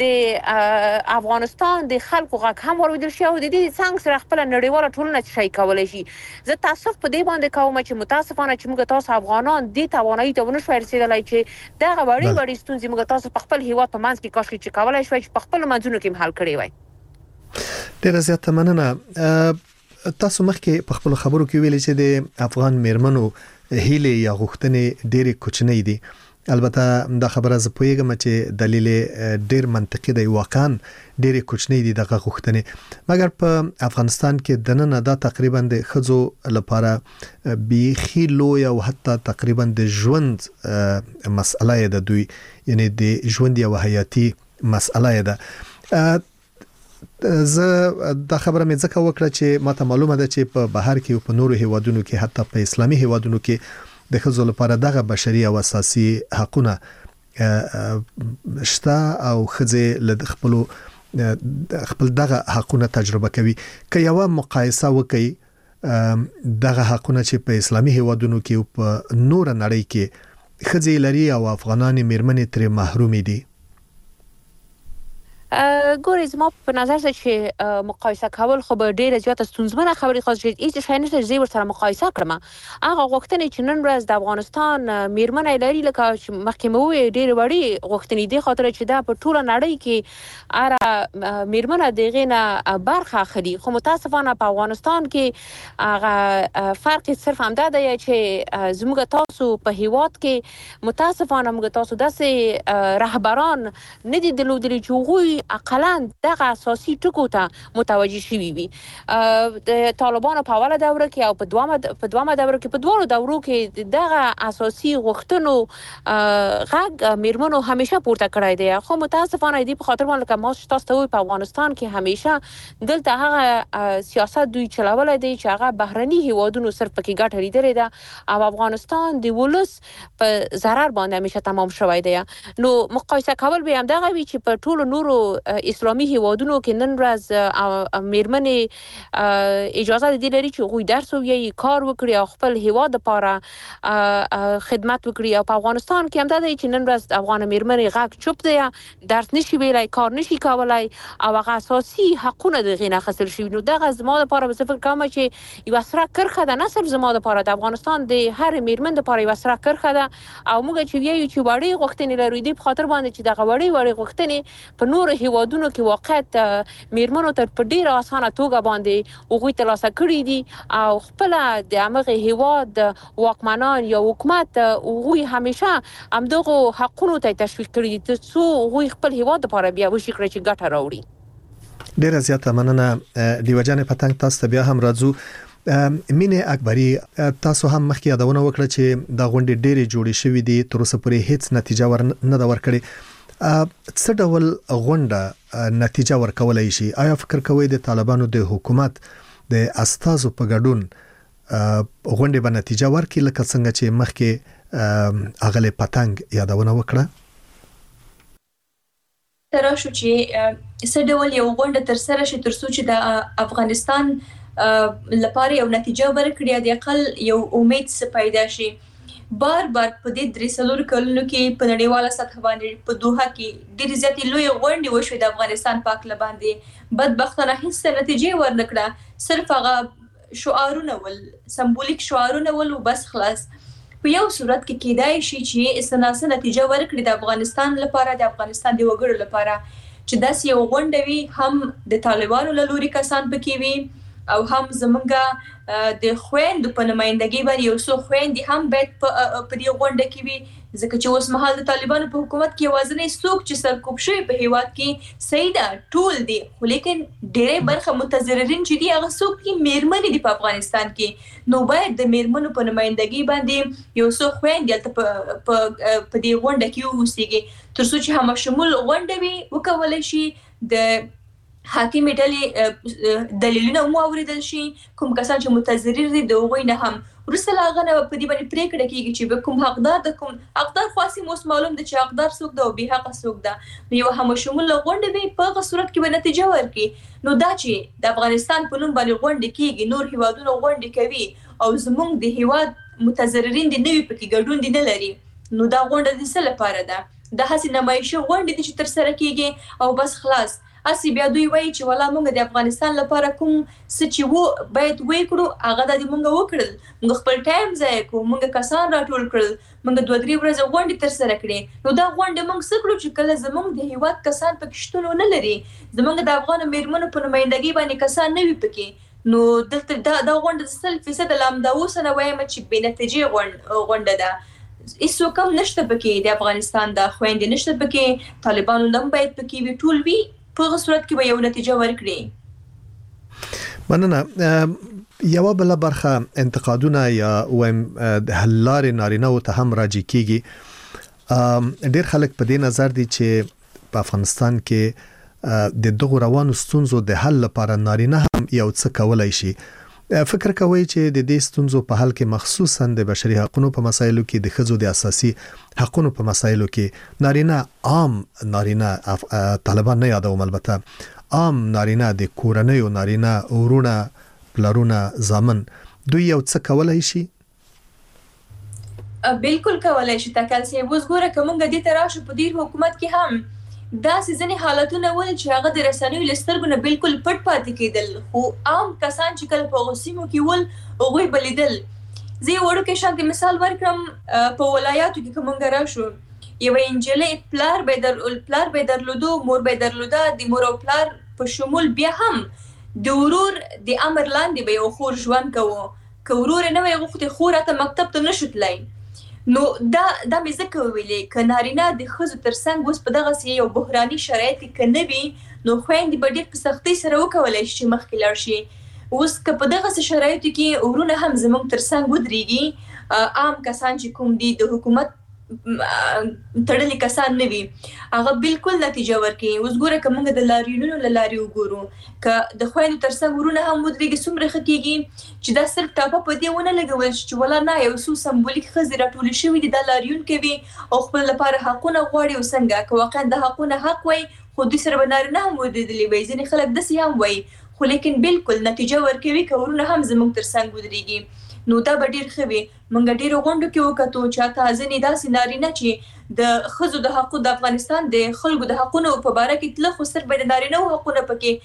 د افغانستان د خلکو غاګ هم ورودل شي او د دې څنګه سره خپل نړیواله ټولنه شي کولای شي. زه تاسف په دې باندې کوم چې متاسفانه چې موږ تاسو افغانان د توانایي ته ونه شو رسیدلای چې دا غوړي وړي ستونزې موږ تاسو په خپل هیواد په منځ کې کاش چې کولای شو چې په خپل منځونو کې حل کړی وای.
ډیر زیات مننه. تاسو مخکې په خپل خبرو کې ویلي چې د افغان میرمنو هیله یا غوښتنې ډېرې کوچنۍ دي. البته دا خبره زه پوهیږم چې دلیل ډېر منطقي دی، واقعا ډېرې کوچنۍ دي دغه غوښتنې، مګر په افغانستان کې د نن دا تقریبا د ښځو لپاره بیخي لوی او حتی تقریبا د ژوند مسئله ده، دوی یعنی د ژوند یو حیاتي مسئله ده. زه دا خبره مې ځکه وکړه چې ماته معلومه ده چې په بهر کې او په نورو هیوادونو کې حتی په اسلامي هیوادونو کې د ښځو لپاره دغه بشري او اساسي حقوقونه شته او ښځې له خپل دغه حقوقونه تجربه کوي. که یو مقایسه وکړي دغه حقوقونه چې په اسلامي هیوادونو کې او په نور نړۍ کې ښځې لري او افغانان میرمنې ترې محروم دي.
ګورې زما په نظر چې مقایسه کول خو به ډیره زیاته ستونزمنه خبرې خاص چې هیڅ شی نشته چې ورسره مقایسه کړم. هغه غوښتنې چې نن ورځ د افغانستان میرمنې لري لکه مخکې مو وی ډیره وړي غوښتنې دي خاطر چې دا په ټوله نړۍ کې اره میرمنه دغه نه برخه اخلي. خو متاسفانه په افغانستان کې هغه فرق صرف همدا دی چې زموږ تاسو په هیواد کې متاسفانه موږ تاسو داسې رهبران نه دي درلودلي چې هغوی اقلاً دغه اساسي ټکو ته متوجه شوي وي. د طالبانو په اوله دوره کې او په دوامه دوره کې په دوه دورو کې دغه اساسي غوښتنو غږ میرمنو همیشه پورته کړی دی. خو متاسفانه دې په خاطر باندې که تاسو ته په افغانستان کې همیشه دلته هغه سیاست دوی چلولای دی چې هغه بهرني هیوادونو صرف پکې ګټه لیدلې ده او افغانستان د ولس په ضرر باندې همیشه تمام شوی دی. نو مقایسه کول به هم دغه وی چې په ټولو نورو اسلامي هیوادونو کې نن ورځ میرمنې اجازه دي لري چې غوي درس وي کار وکړي او خپل هیواد لپاره خدمت وکړي او په افغانستان کې هم دا دی چې نن ورځ افغان میرمنې غاک چوپ دی درس نشي ویلای کار نشي کولای او هغه اساسي حقونه د غینه خسر شي نو دغه زما لپاره به فکر کوم چې یو سره کرخه ده نه صرف زما لپاره د افغانستان د هر میرمن لپاره یو سره کرخه ده او موږ چې ویو چې وړي غوښتنې لري د خاطر باندې چې دغه وړي غوښتنې په نور هیوادونو کې واقعیت میرمنو ته په ډیره اسانه توګه باندې هغوی ترلاسه کړي دي او خپل د هغه هیواد واکمنان یا حکومت هغوی همیشه همدغه حقونو ته تشویق کړي دي څو هغوی خپل هیواد لپاره بیا وشي کړی چې ګټه راوړي.
ډیره زیاته مننه دیوجان پتنګ تاسو بیا هم راځو. مینه اکبری تاسو هم مخکې یادونه وکړه چې دا غونډې ډېرې جوړې شوې دي تر اوسه پورې هیڅ نتیجه نه دا ورکړي. څه ډول غونډه نتیجه ورکولای شي؟ آیا فکر کوئ د طالبانو د حکومت د استازو په ګډون غونډې به نتیجه ورکړي لکه څنګه چې مخکې اغله پتنګ یادونه وکړه؟
ترشو چې څه ډول یو غونډه تر سره شي ترڅو چې د افغانستان لپاره یو نتیجه ورکړي د اقل یو امید پیدا شي. بار په دې درې څلور کلونو کې په نړیواله سطح باندې په دوحه کې ډېرې زیاتې لوی غونډې وشوې د افغانستان په اړه باندې بدبختانه هیڅ نتیجه ورنکړه صرف هغه شعارونه ول سمبولیک شعارونه ول او بس خلاص. په یو صورت کې کېدای شي چې استناسه نتیجه ورکړي د افغانستان لپاره د افغانستان د وګړو لپاره چې داسې یو غونډه وي هم د طالبانو له لوري کسان پکې وي او هم زمونږ د خويندو په نمائندګۍ باندې یو څو خويندې هم باید په دې غونډه کې وي ځکه چې اوس مهال د طالبانو په حکومت کې وازنې څوک چې سرکوب شوی په هیواد کې سیدا ټول دي خو لیکن ډېرې برخه متضررین چې دي هغه څوک دي میرمنې دي په افغانستان کې نو باید د میرمنو په نمائندګۍ باندې یو څو خويندې په دې غونډه کې ووسیږي ترڅو چې هم شمول غونډه وي وکولای شي د حاکم ډلې دلیلونه مو اوریدل شي کوم کسان چې متضرر دي د هغوی نه هم ورسره لاغنه په دې باندې پریکړه کیږي چې به کوم حقدار د کوم حقدار خاصي موس معلوم دي چې حقدار څوک دی او به حق څوک دی یو هم شمول غونډه وي په هغه صورت کې به نتیجه ورکړي نو دا چې د افغانستان په نوم باندې غونډه کیږي نور هیوادونو غونډه کوي او زموږ د هیواد متضررین دي نوي پکې ګډون دي نه لري نو دا غونډه د څه لپاره ده د هڅې نمایشي غونډه دي چې تر سره کیږي او بس خلاص اسی بیا دوی وایي چې ولا موږ د افغانستان لپاره کوم څه چې وو باید وکړو هغه د موږ وکړل موږ خپل ټایم ځای کو موږ کسان راټول کړل موږ 2-3 ورځې غونډې تر سره کړې نو دا غونډه موږ څه کړو چې کله زموږ د هیواد کسان پکې شتون نه لري زموږ د افغان میرمنو په نمائندګۍ باندې کسان نه وي پکې نو دلته دا غونډه 100% لامداوس نه وایم چې بې نتیجې غونډه ده ایسو کم نشته پکې د افغانستان د خويندې نشته پکې طالبانو هم باید پکې وي ټول وي په صورت کې به یو نتیجه ورکړي.
مننه. یو بل برخه انتقادونه یا ویم د حلار نارینه او ته هم راځي کیږي ډیر خلک په دې نظر دي چې په افغانستان کې د دغه روانو ستونزو د حل لپاره نارینه هم یو څه کولای شي فکر کوي چې د دې ستونزو په حل کې مخصوصا د بشري حقوقو په مسایلو کې د ښځو د اساسي حقوقو په مسایلو کې نارینه عام نارینه طالبان نه یادوم البته عام نارینه د کورنۍ او نارینه ورونه پلرونه زامن دوی یو څه کولای شي
بالکل کولای شي تکل سي وزګوره کومګه دي تراشه په دې حکومت کې هم دا سيزني حالتونه ول چې هغه د رسنیو لسترګونه بالکل پټ پاتې کېدل خو عام کسان چې کله په غوسیمو کې ول هغه بلیدل زه وړو کې شانتي مثال ورکړم په ولایاتو کې کومګه راشو یو انجلې پلار به درلودو مور به درلوده د مور او پلار په شمول بیا هم د ورور د امر لاندې به یو خور ژوند کوو که ورور نه وي غوښتي خور ته مکتب ته نشوتلای نو دا مې ځکه ویلې ک نارینه د خزو ترڅنګ اوس په دغه سي یو بحراني شرایط کې نه وي نو خويندې به ډېر په سختۍ سره وکولای شي مخکې لاړ شي اوس که په دغه شرایطو کې ورونه هم زموږ ترڅنګ ودرېږي عام کسان چې کوم دي د حکومت تړلي کسان نه وي هغه بالکل نتیجه ورکوي. اوس ګوره که موږ د لاریونونو له لارې وګورو که د خویندو ترڅنګ ورونه هم ودرېږي څومره ښه کېږي چې دا صرف ټاپه په دې ونه لګول شي چې ولا نه یو څو سمبولیک ښځې راټولې شوي دي دا لاریون کوي او خپل لپاره حقونه غواړي او څنګه که واقعا د حقونه حق وای خو دوی سره به نارینه هم ودرېدلي وای. ځینې خلک داسې هم وایي خو لیکن بالکل نتیجه ورکوي که ورونه هم زموږ ترڅنګ ودرېږي نو دا به ډېر ښه وي. موږ ډېرو غونډو کې وکتو چې حتی ځینې داسې نارینه چې د ښځو د حقو د افغانستان د خلکو د حقونو په باره کې تله خو صرف به د نارینه‌وو حقونه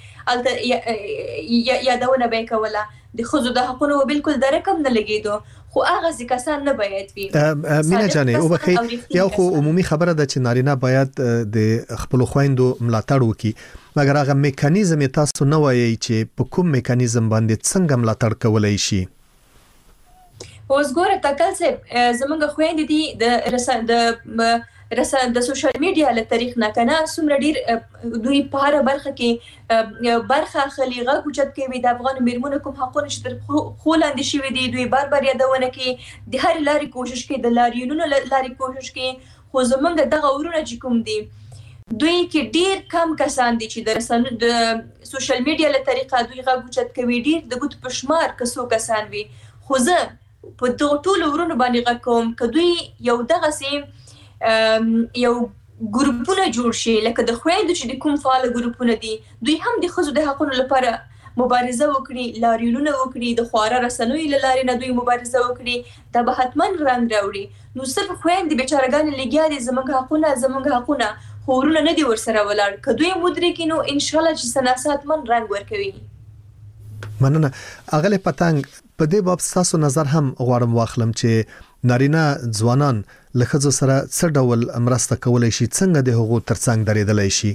پکې یادونه به یې کوله د ښځو د حقونو بالکل د رقم نه لګېدو خو هغه کسان نه باید وي.
مینا جانې وبخښئ یو خو عمومي خبره ده چې نارینه باید د خپل خويندو ملاتړ وکړي مګر هغه میکانیزم تاسو نه وایي چې په کوم میکانیزم باندې څنګه ملاتړ کولای شي.
اوس ګوره تکل صاحب زمونږ خويندې دي د سوشل میډیا له طریق نه کنه څومره ډیر دوی په هر برخه کې برخه اخلي غږ اوچت کوي د افغان میرمنو کوم حقونه چې تر خو لاندې شوي دي دوی بار یادونه کوي د هر لارې کوشش کوي د لاریونونو لارې کوشش کوي خو زمونږ دغه ورونه چې کوم دي دوی کې ډیر کم کسان دي چې د سوشل میډیا له طریقه دوی غږ اوچت کوي ډیر د ګوت پشمار کسو کسان وي خو زه په دغه ټولو ورونو باندې غږ کوم که دوی یو دغه سیم یو ګروپونه جوړ شي لکه د خويندو چې د کوم فعال ګروپونه دي دوی هم د ښځو د حقونو لپاره مبارزه وکړي لاریونونه وکړي د خواره رسنوي له لارې نه دوی مبارزه وکړي دا به حتما رنګ راوړي. نو صرف خويندې بیچارهګانې لګیا دي زموږ حقونه خو ورونه نه دي ورسره ولاړ که دوی مدرکي نو انشاءالله چې سناسه حتما رنګ ورکوي.
مننه. اغله پتنګ په دې باب تاسو نظر هم غواړم واخلم چې نارینه ځوانان له ښځو سره څه ډول مرسته کولای شي څنګه د هغو ترڅنګ درېدلای شي.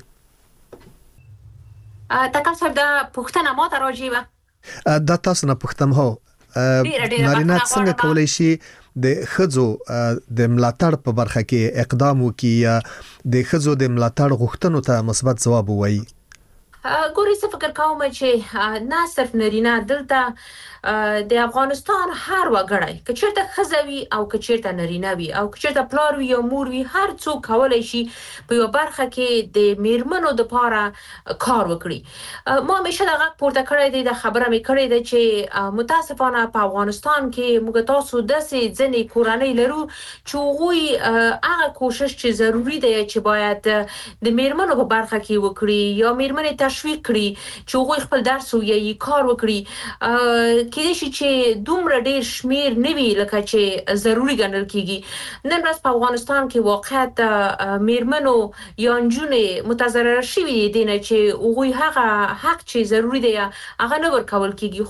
تاسو صاحب دا پوښتنه ماته راځي
دا تاسو نه پوښتم هو نارینه څنګه کولای شي د ښځو د ملاتړ په برخه کې اقدام وکړي یا د ښځو د ملاتړ غوښتنو ته مثبت ځواب ووایي.
ګوري څه فکر کوم چې نه صرف نارینه دلته د افغانستان هر وګړی که چیرته ښځه وي او که چیرته نارینه وي او که چیرته پلار وي یا مور وي هر څوک کولای شي په یو برخه کې د میرمنو لپاره کار وکړي. ما همیشه دا غږ پورته کړی دی د خبره مې کړې ده چې متاسفانه په افغانستان کې موږ تاسو داسې ځینې کورنۍ لرو چې هغوی هغه کوشش چې ضروري دی چې باید د میرمنو په برخه کې وکړي یا میرمنې تشویق کړي چې هغوی خپل درس ووایي کار وکړي کېدای شي چې دومره ډیر شمیر نه وي لکه چې ضروري ګڼل کېږي. نن ورځ په افغانستان کې واقعیت میرمنو یا نجونې متضرره شوي دي نه چې هغوی هغه حق چې ضروري دی هغه نه ورکول کېږي.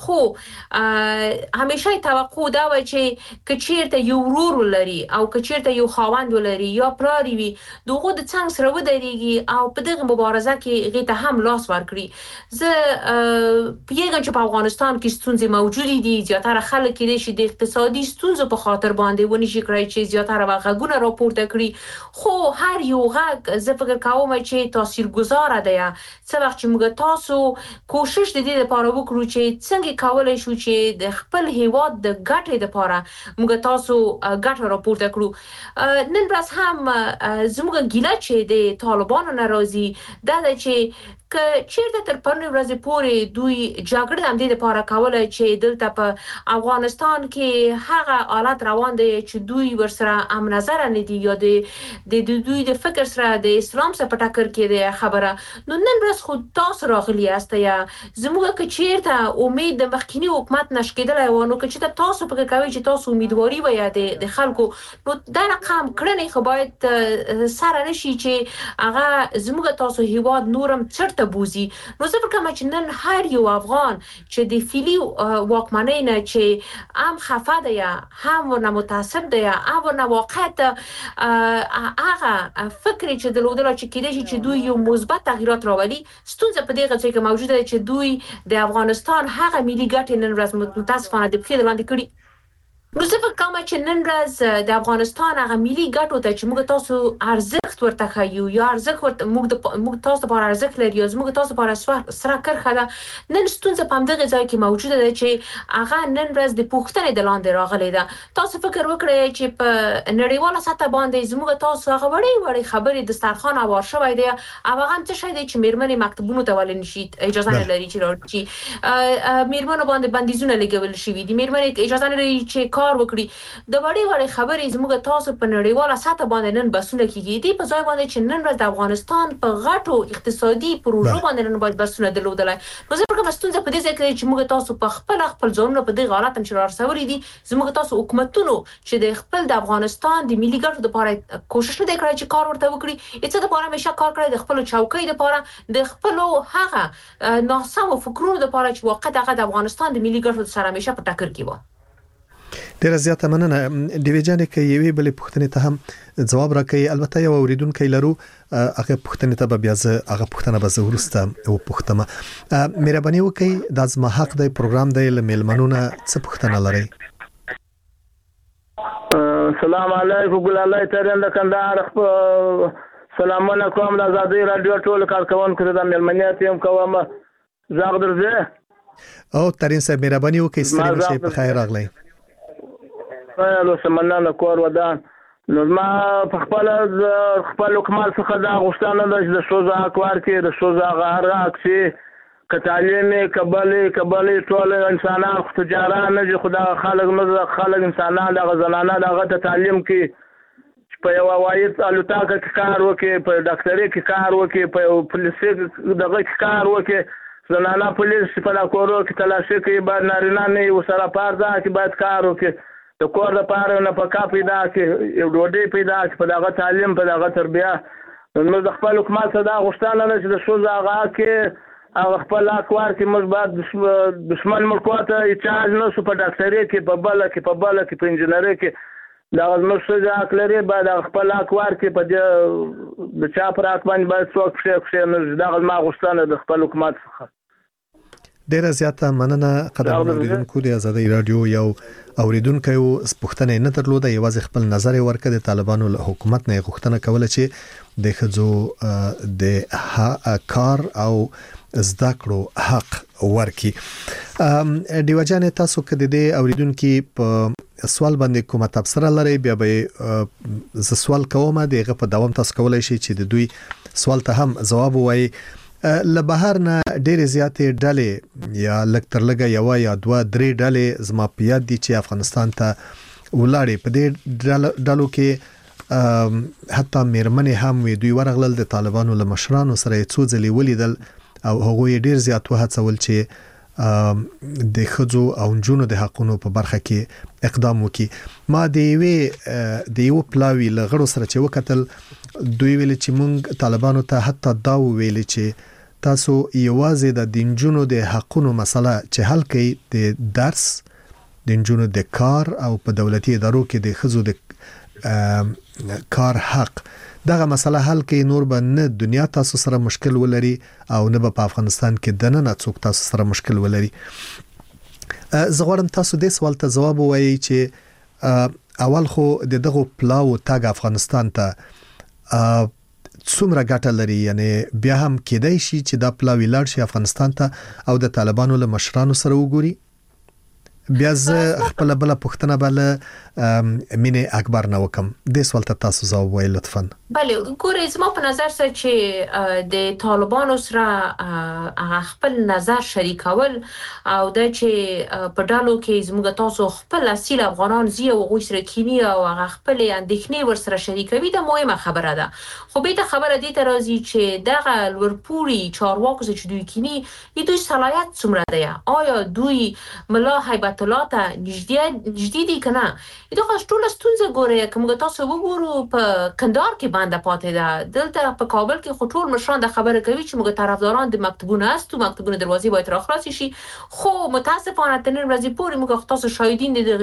خو همیشه توقع دا وي چې که چیرته یو ورور ولري او که چیرته یو خاوند ولري یا پلار وي دغه د څنګ سره ودرېږي او په دغه مبارزه کې هغې ته هم لاس ورکړي. زه پیږم چې په افغانستان کې ستونزې موجودی دي زیاتره خلک کې شي د اقتصادي ستونزو په خاطر باندې ونشي کړی چې زیاتره غږونه راپورته کړي خو هر یو غږ زه فکر کوم چې تاثیرګذار دی. څه وخت چې موږ تاسو کوشش د دې لپاره وکړو چې څنګه کولای شو چې د خپل هیواد د ګټې لپاره موږ تاسو ګټه راپورته کړو. نن ورځ هم زموږ ګیله چې د طالبانو ناراضي دا چې که چیرته تر پرونی ورځې پورې دوی جګړه هم دې لپاره کوله چې دلته په افغانستان کې هغه حالت روان دی چې دوی ورسره هم نظر نه دي یا د دوی د فکر سره د اسلام سره په ټکر کې دی خبره. نو نن ورځ خو تاسو راغلی یاست یا زموږ که چیرته امید د مخکینی حکومت نشکېدلی و نو که چیرته تاسو فکر کوئ چې تاسو امیدواري وایي د خلکو نو دا رقم کړنې خو باید سره نشي چې هغه زموږ تاسو هیواد نورم چرته بوزي. نو زه فکر کوم چې نن هر یو افغان چې د فیلی واکمنۍ نه چې هم خفه دی هم ورنه متعصب دی هم ورنه واقعیت هغه فکر چې درلودل چې کېدای شي چې دوی یو مثبت تغییرات راولي ستونزه په دې کې موجوده ده چې دوی د افغانستان هغه ملي ګټې نن ورځ متاسفانه د پښې لاندې کړي. نو زه فکر کوم چې نن ورځ د افغانستان هغه ملي ګټو ته چې موږ تاسو ارزښت ورته خایو یا ارزښت ورته موږ تاسو لپاره ارزښت لري یا موږ تاسو لپاره سره کرخه ده نن ستونزه په همدغه ځای کې موجوده ده چې هغه نن ورځ د پوښتنې د لاندې راغلي ده تاسو فکر وکړئ چې په نړیواله سطح باندې زموږ تاسو هغه وړي خبرې د سترخوان اوار شوی دی او هغه هم څه شي دی چې میرمنې مکتبونو ته ولې نشي اجازه نه لري چې راځي میرمنو باندې بندیزونه لګول شوي دي میرمنې اجازه نه لري چې کار وکړي د وړي خبرې زموږ تاسو په نړیواله سطح باندې نن بسونه کیږي دی په ځای باندې چې نن ورځ د افغانستان په غټو اقتصادي پروژو باندې نن باید بسونه درلودلای نو زه کوم ستونزه په دې ځای کې چې موږ تاسو په خپل ځانونه په دې حالت هم چې رسولي دي زموږ تاسو حکومتونو چې د خپل د افغانستان د ملي ګټو لپاره کوشش نه کوي چې کار ورته وکړي اته د لپاره مشه کار کوي د خپل چوکۍ لپاره د خپل هغه ناسم فکرونو لپاره چې واقع د افغانستان د ملي ګټو سره مشه په ټکر کې و
ډیره زیاته مننه دیوی جان کې یوې بلې پوښتنې ته هم جواب راکړي البته یو اوریدونکو لرو هغه پوښتنې ته بیا هغه پوښتنه به ورسته او پوښتنه مهرباني وکړئ د ازما حق د پروګرام د میلمنونه څه پوښتنه لري
السلام علیکم ګل الله تعالی د کندهار سلامونه کوم د آزادۍ رادیو ټول کارکونکو ته د میلمنیت هم کوم زغ درځه
او ترين صاحب مهرباني وکړئ ستړي شي په خیر راغلی
نو سمنانه کور ودان نو ما په خپل حکومت څخه دا غوښتنه ده چې د شوزا اکوار کې د شوزا غاره اکسي کتالینه قبلي ټول انسانان تجارت نه خدا خلک انسانان د غزنانه دغه تعلیم کې په یو وایي الوتاکه کې کار وکي په ډاکټري کې کار وکي په پولیسي دغه کې کار وکي زنانه پولیس په لا کورو کې تلاشي کوي باید نارینه نه یو سره پاردا کې باید کار وکي د کور د پاره نه پکا پیدا کې یو ډوډۍ پیدا کې په دغه تعلیم په دغه تربیه نو د خپل حکومت صدا غوښتنه نه چې د شوزا هغه کې هغه خپل اکوار کې مثبت دشمن ملکوته چارج نه سو په ډاکټري کې په بل کې په انجنیري کې دا نو شوزا اکلري بعد خپل اکوار کې په د چا پر اکوان باید څوک شي نو دا ما غوښتنه د خپل حکومت څخه
ډیره زیاته مننه قدر اوریدونکو د آزادۍ رادیو یو اوریدونکو پوښتنه نه درلوده یوازې خپل نظر ورکړ د طالبانو له حکومت نه غوښتنه کوله چې د خځو د کار او زده کړو حق ورکي دیوجان تاسو کده د اوریدونکو په سوال باندې کومه تبصره لري بیا به ز سوال کوم دغه په دوام تاسو کولای شئ چې د دوی سوال ته هم جواب وایي له بهر نه ډېر زیاتې ډلې یا لکتر لګه یو یا دوه درې ډلې زما په یاد دي چې افغانستان ته ولاړې په دې ډلو کې حتی میرمنې هم وي دوی ورغلل د طالبانو له مشرانو سره څو ځلې ولیدل او هغه ډېر زیات وهڅول چې د خځو او نجونو د حقونو په برخه کې اقدام وکړي ما د یو پلاوی لغړو سره چې وکتل دوی ویل چې مونږ طالبانو ته حتی دا ویل چې تاسو یوازې د دینجونو د حقونو مسله چې حل کړئ د درس دینجونو د کار او په دولتي ادارو کې د خځو د کار حق دغه مسله حل کړئ نور به نه دنیا تاسو سره مشکل ولري او نه په افغانستان کې دننه څوک تاسو سره مشکل ولري زه غواړم تاسو د سوال ته جواب ووایئ چې اول خو دغه پلاو تاګ افغانستان ته څومره ګټه لري یعنی بیا هم کېدای شي چې دا پلاوی لاړ شي افغانستان ته او د طالبانو له مشرانو سره وګوري بیا زه خپل بل پوښتنه بل مینه اکبر نه وکم د سوال ته تاسو جواب وایئ لطفا
بله ګورئ زما په نظر سره چې د طالبانو سره خپل نظر شریکول او د چې په ډالو کې زموږ تاسو خپل اصیل افغانان زی او غوښ سره کینی او خپل اندېښنې ور سره شریکوي دا مهمه خبره ده خو به ته خبره دي ته راځي چې دغه لورپوري چارواکو چې دوی کینی دوی صلاحیت څومره دی آیا دوی ملا هیبت الله ته نږدې دي کنه دا ټول ستونزه ګوري کوم تاسو وګورو په کندهار کې باندې پاتې ده دلته په کابل کې خطور مشران د خبره کوي چې موږ طرفداران د مکتبونو است مکتبونو دروازې باید راخلاص شي خو متاسفانه تنن ورځې پورې موږ تاسو شاهدین د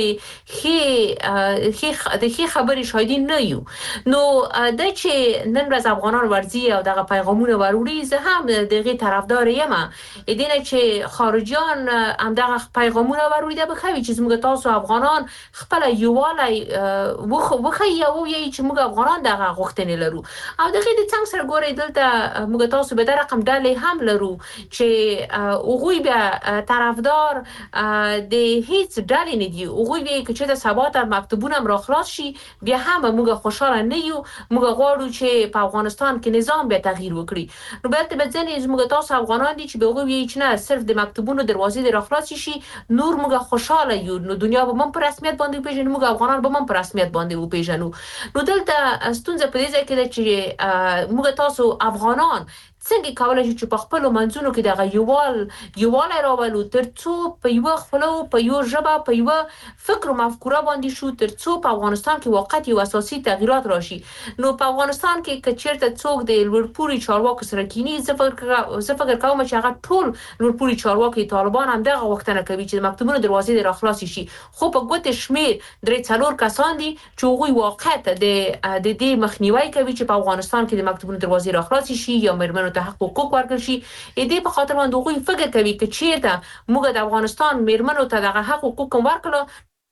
کومې خې خبري شاهدین نه یو نو د چې نن ورځ افغانان ورزي او دغه پیغامونه وروړي زه هم دغه طرفدار یم دینه چې خارجيان هم دغه پیغامونه باور ده بخوي چې موږ تاسو افغانان خپل یووالی وخی او یی چې موږ افغانان دغه غوښتنې لرو او دغه د څنګه سره ګوري دلته موږ تاسو به د رقم ډلې هم لرو چې اوغوی به طرفدار د هیڅ ډلې نه دي اوغوی به چې د سبا ته مکتوبونه را خلاص شي بیا هم موږ خوشاله نه یو موږ غواړو چې په افغانستان کې نظام به تغییر وکړي نو به ته ځنې موږ تاسو افغانان دي چې به اوغوی چې نه صرف د مکتوبونو دروازې را خلاص شي نور موږ خوشاله یو نو دنیا به من په رسمیت باندې پیژنو موږ افغانان به من په رسمیت باندې وپیژنو نو دلته ستونزه په دې ځای کې ده چې موږ تاسو افغانان څنګه کولای شو چې په خپل منځونو کې دغه یووالی راولو ترڅو په یو خپل په یو ژبه په یو فکر او مفکوره باندې شو ترڅو په افغانستان کې واقعي او اساسي تغیرات راشي نو په افغانستان کې کچیرته څوک د لوړپوړي چارواکو سره کینی زه فکر کوم چې هغه ټول لوړپوړي چارواکي طالبان هم دغه وختونه کوي چې مکتوبونو دروازې را خلاص شي خو په ګوت شمیر درې څلور کسان دي چې هغوی واقعا د دې مخنیوي کوي چې په افغانستان کې د مکتوبونو دروازې را خلاص شي یا مرمنو ته حقوق ورکړل شي دې په خاطر باندې هغوی فکر کوي چې چیرته موږ د افغانستان مرمنو ته دغه حقوق ورکړو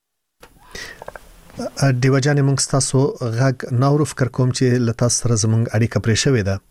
دیو جان موږ تاسو غږ ناور فکر کوم چې لتا سره زموږ اړیکه پرې شوې ده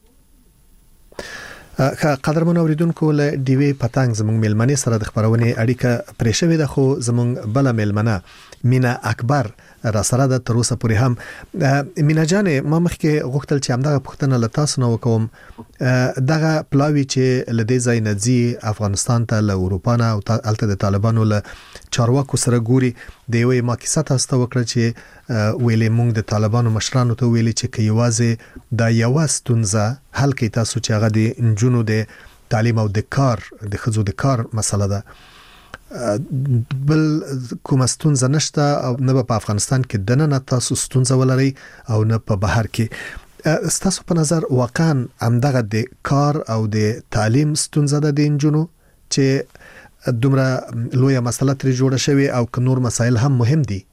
قدرمن اوریدونکو له دیوی پتنګ زموږ ملمنې سره د خبرونه اړیکه پرې شوې ده خو زموږ بل ملمنه مینا اکبر را سره د تر اوسه پورې هم مینا جان ما مخکې غوښتل چې همدغه پوښتنه له تاسو نه وکوم دغه پلاوی چې لدې ځای نځي افغانستان ته له اروپا نه او الته د طالبانو له چارواکو سره ګوري د یوې ما کیسه تاسو وکړه چې ویلې مونږ د طالبانو مشرانو ته ویلي چې کې یوازې د یو ستونزه حل کې تاسو چې هغه د انجونو د تعلیم او د کار د خزو د کار مسله ده بل کوم ستونزه نشته او نه په افغانستان کې دنه تاسو ستونزه ولري او نه په بهر کې ستاسو په نظر واقعا همدغه د کار او د تعلیم ستونزه ده د انجونو چې دومره لویه مسله ترې جوړه شوی او که نور مسایل هم مهم دي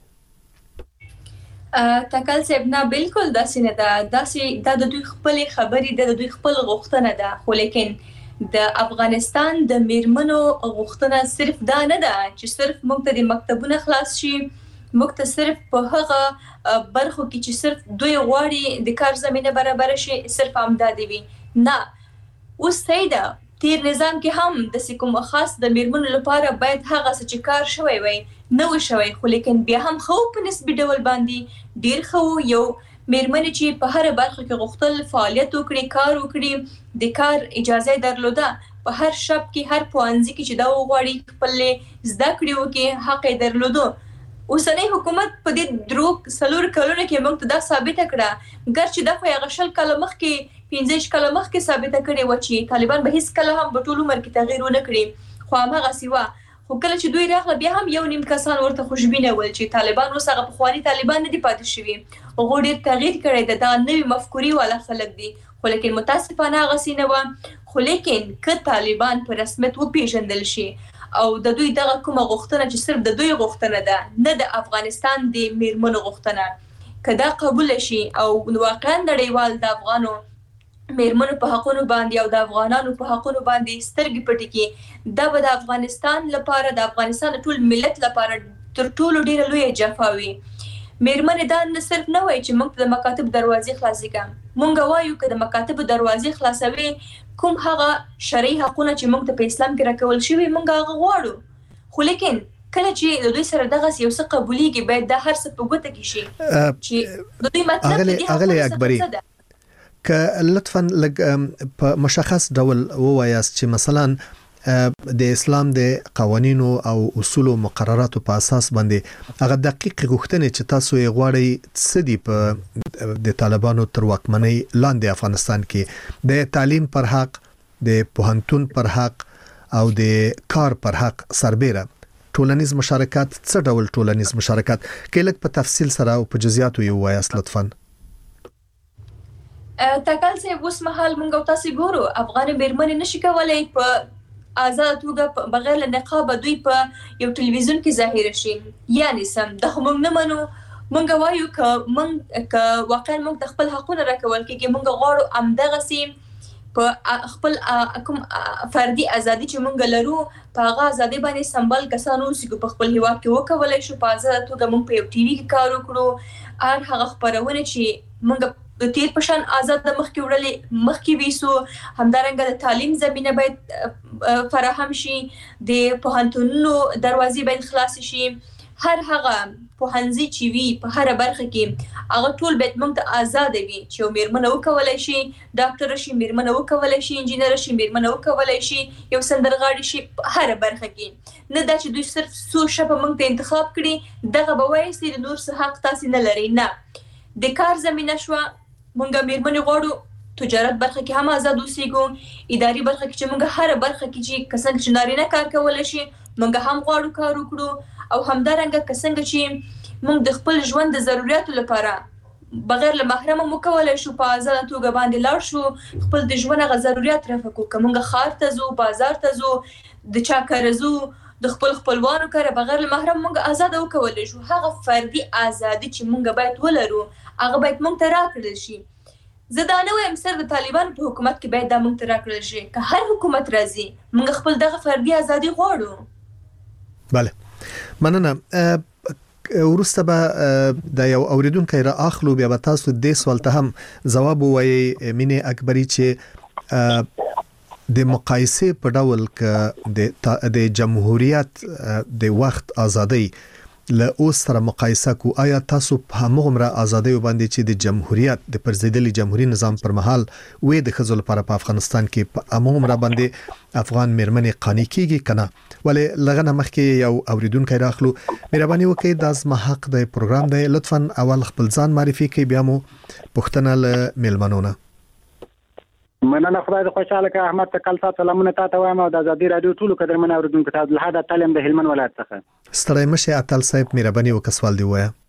تکل صاحب نه بالکل داسې نه ده داسې د دوی خپل خبرې د دوی خپل غوښتنه ده خو لیکن د افغانستان د میرمنو غوښتنه صرف دا نه ده چې صرف موږ ته د مکتبونو خلاص شي موږ ته صرف په هغه برخو کې چې صرف دوی غواړي د کار زمينه برابر شي صرف همدا دی نه اوس سیده تیر نظام کې هم د کوم خاص د میرمنو لپاره باید هغه چې کار شوی وي نو شوی خو لیکن بیا هم خو په نسبی ډول باندې ډیر خو یو میرمنې چې په هر برخه کې غوښتل فعالیت وکړي کار وکړي د کار اجازه درلوده په هر شب کې هر پوانځي کې چې دا وغواړي خپل زده کړې وکړي حق درلوده اوسنۍ حکومت په دې دروغ سلور کلونه کې موږ ته دا ثابت کړه ګرچې دا خو یې غشل کله مخ کې 15 کله مخ کې ثابت کړي و چې طالبان به هیڅ کله هم په ټول عمر کې تغییر ونه کړي خو هغه سیوا خو کله چې دوی راغله بیا هم یو نیم کسان ورته خوشبینه ول چې طالبان وسغه په خواني طالبان نه دي پاتې شوی هغه ډیر تغییر کړی دا نوې مفکوري والا خلک دي خو لیکن متاسفانه غسینه و خو لیکن که طالبان په رسمیت و پیژندل شي او د دوی دغه کومه غوښتنه چې صرف د دوی غوښتنه ده نه د افغانستان د میرمنو غوښتنه کدا قبول شي او واقعا نړیوال د افغانو میرمنو په حقونو باندې او د افغانانو په حقونو باندې سترګې پټې کړي دا به د افغانستان لپاره د افغانستان ټول ملت لپاره تر ټولو ډیره لویه جفا وي میرمنې دا نه صرف نه وایي چې موږ د مکاتب دروازې خلاصې کړو موږ وایو چې د مکاتب دروازې خلاصوي کوم هغه شرعي حقونه چې موږ ته په اسلام کې راکول شوی موږ هغه غواړو خو لیکن کله چې د دوی سره دغه یو څه قبوليږي باید دا هر څه په ګوته کې شي چې د دوی مطلب دی
اغلی اکبری که لطفاً لږ په مشخص ډول ووایاست چې مثلا د اسلام د قوانینو او اصول او مقرراتو په اساس باندې هغه دقیق غوښتنې چې تاسو یې غواړئ څه دي په د طالبانو تر واکمنۍ لاندې افغانستان کې د تعلیم پر حق د پوهنتون پر حق او د کار پر حق سربېره ټولنیز مشارکت څه ډول ټولنیز مشارکت کې لږ په تفصیل سره او په جزئیاتو یې ووایاست لطفاً
تکل سه اوس مهال مونږ تاسو ګورو افغان میرمنې نشي کولای په آزاد توګه بغیر له نقاب دوی په یو ټلویزیون کې ظاهر شي یعنی سم د موږ نه منو مونږ وایو ک واقعا مونږ د خپل حقونه راکول کېږي مونږ غواړو امدغه سي په خپل کوم فردي ازادي چې مونږ لرو په هغه ازادي باندې سمبل کسانو چې په خپل هیواد کې وکولای شو په آزاد توګه مونږ په یو ټي وي کې کار وکړو هر هغه خبرونه چې مونږ د تیر پشان آزاد مخکې وړلې مخکې ویسو همدارنګه د تعلیم زمينه باید فراهم شي د پوهنتونونو دروازې باید خلاص شي هر هغه پوهنځي چې وي په هر برخه کې هغه ټول باید موږ ته آزاد وي چې میرمنه وکولای شي ډاکټر شي میرمنه وکولای شي انجینر شي میرمنه وکولای شي یو سندرغاړي شي په هر برخه کې نه دا چې دوی صرف څو شپه موږ ته انتخاب کړي دغه به وایي چې نور څه حق تاسو نه لري نه د کار زمينه شو موږ میرمنه غواړو تجارت برخه کې هم آزاد اوسېګو اداري برخه کې چې موږ هر برخه کې چې کسان چې نارینه کار کولای شي موږ هم غواړو کار وکړو او همدارنګه کسانګه چې موږ د خپل ژوند د ضرورتو لپاره بغیر له محرم مو کولای شو په آزاد توګه باندې لاړ شو خپل د ژوند غو ضرورت رافقو کومه خار ته زو بازار ته زو د چا کارزو د خپلوانو کار بغیر له محرم موږ آزاد او کولای شو هغه فردي ازادي چې موږ باید ولرو هغه باید موږ ته راکړل شي زه دا نه وایم سر د طالبان په حکومت کې باید دا موږ ته راکړل شي که هر حکومت راځي موږ خپل دغه فردي ازادي غواړو
بله مننه ورسته به د یو اوریدونکو را اخلو بیا به تاسو د سوال ته هم جواب وایي مینه اکبری چې د مقایسه په ډول ک د جمهوریت د وخت ازادي له اوس سره مقایسه کو آیا تاسو په همغه ازادي باندې چې د جمهوریت د پرزیدلي جمهوریت نظام پر مهال وې د خزل لپاره په افغانستان کې په همغه باندې افغان میرمنې قانی کیږي کنه ولې لغنه مخکې یو اوریدونکو راخلو مهرباني وکړئ د ازما حق د پروګرام دی لطفا اول خپل ځان معرفي کړئ بیا مو پښتنه ل میلمنونه
مننه خدای دې خوشاله کړه احمد تکل تاسو سلامونه تاسو وایم او د ازادي رادیو ټول قدرمن اوریدونکو ته د هدا تعلیم د هلمند ولایت څخه
ستړی مشه اتل صاحب مهرباني وکړه سوال دی وایا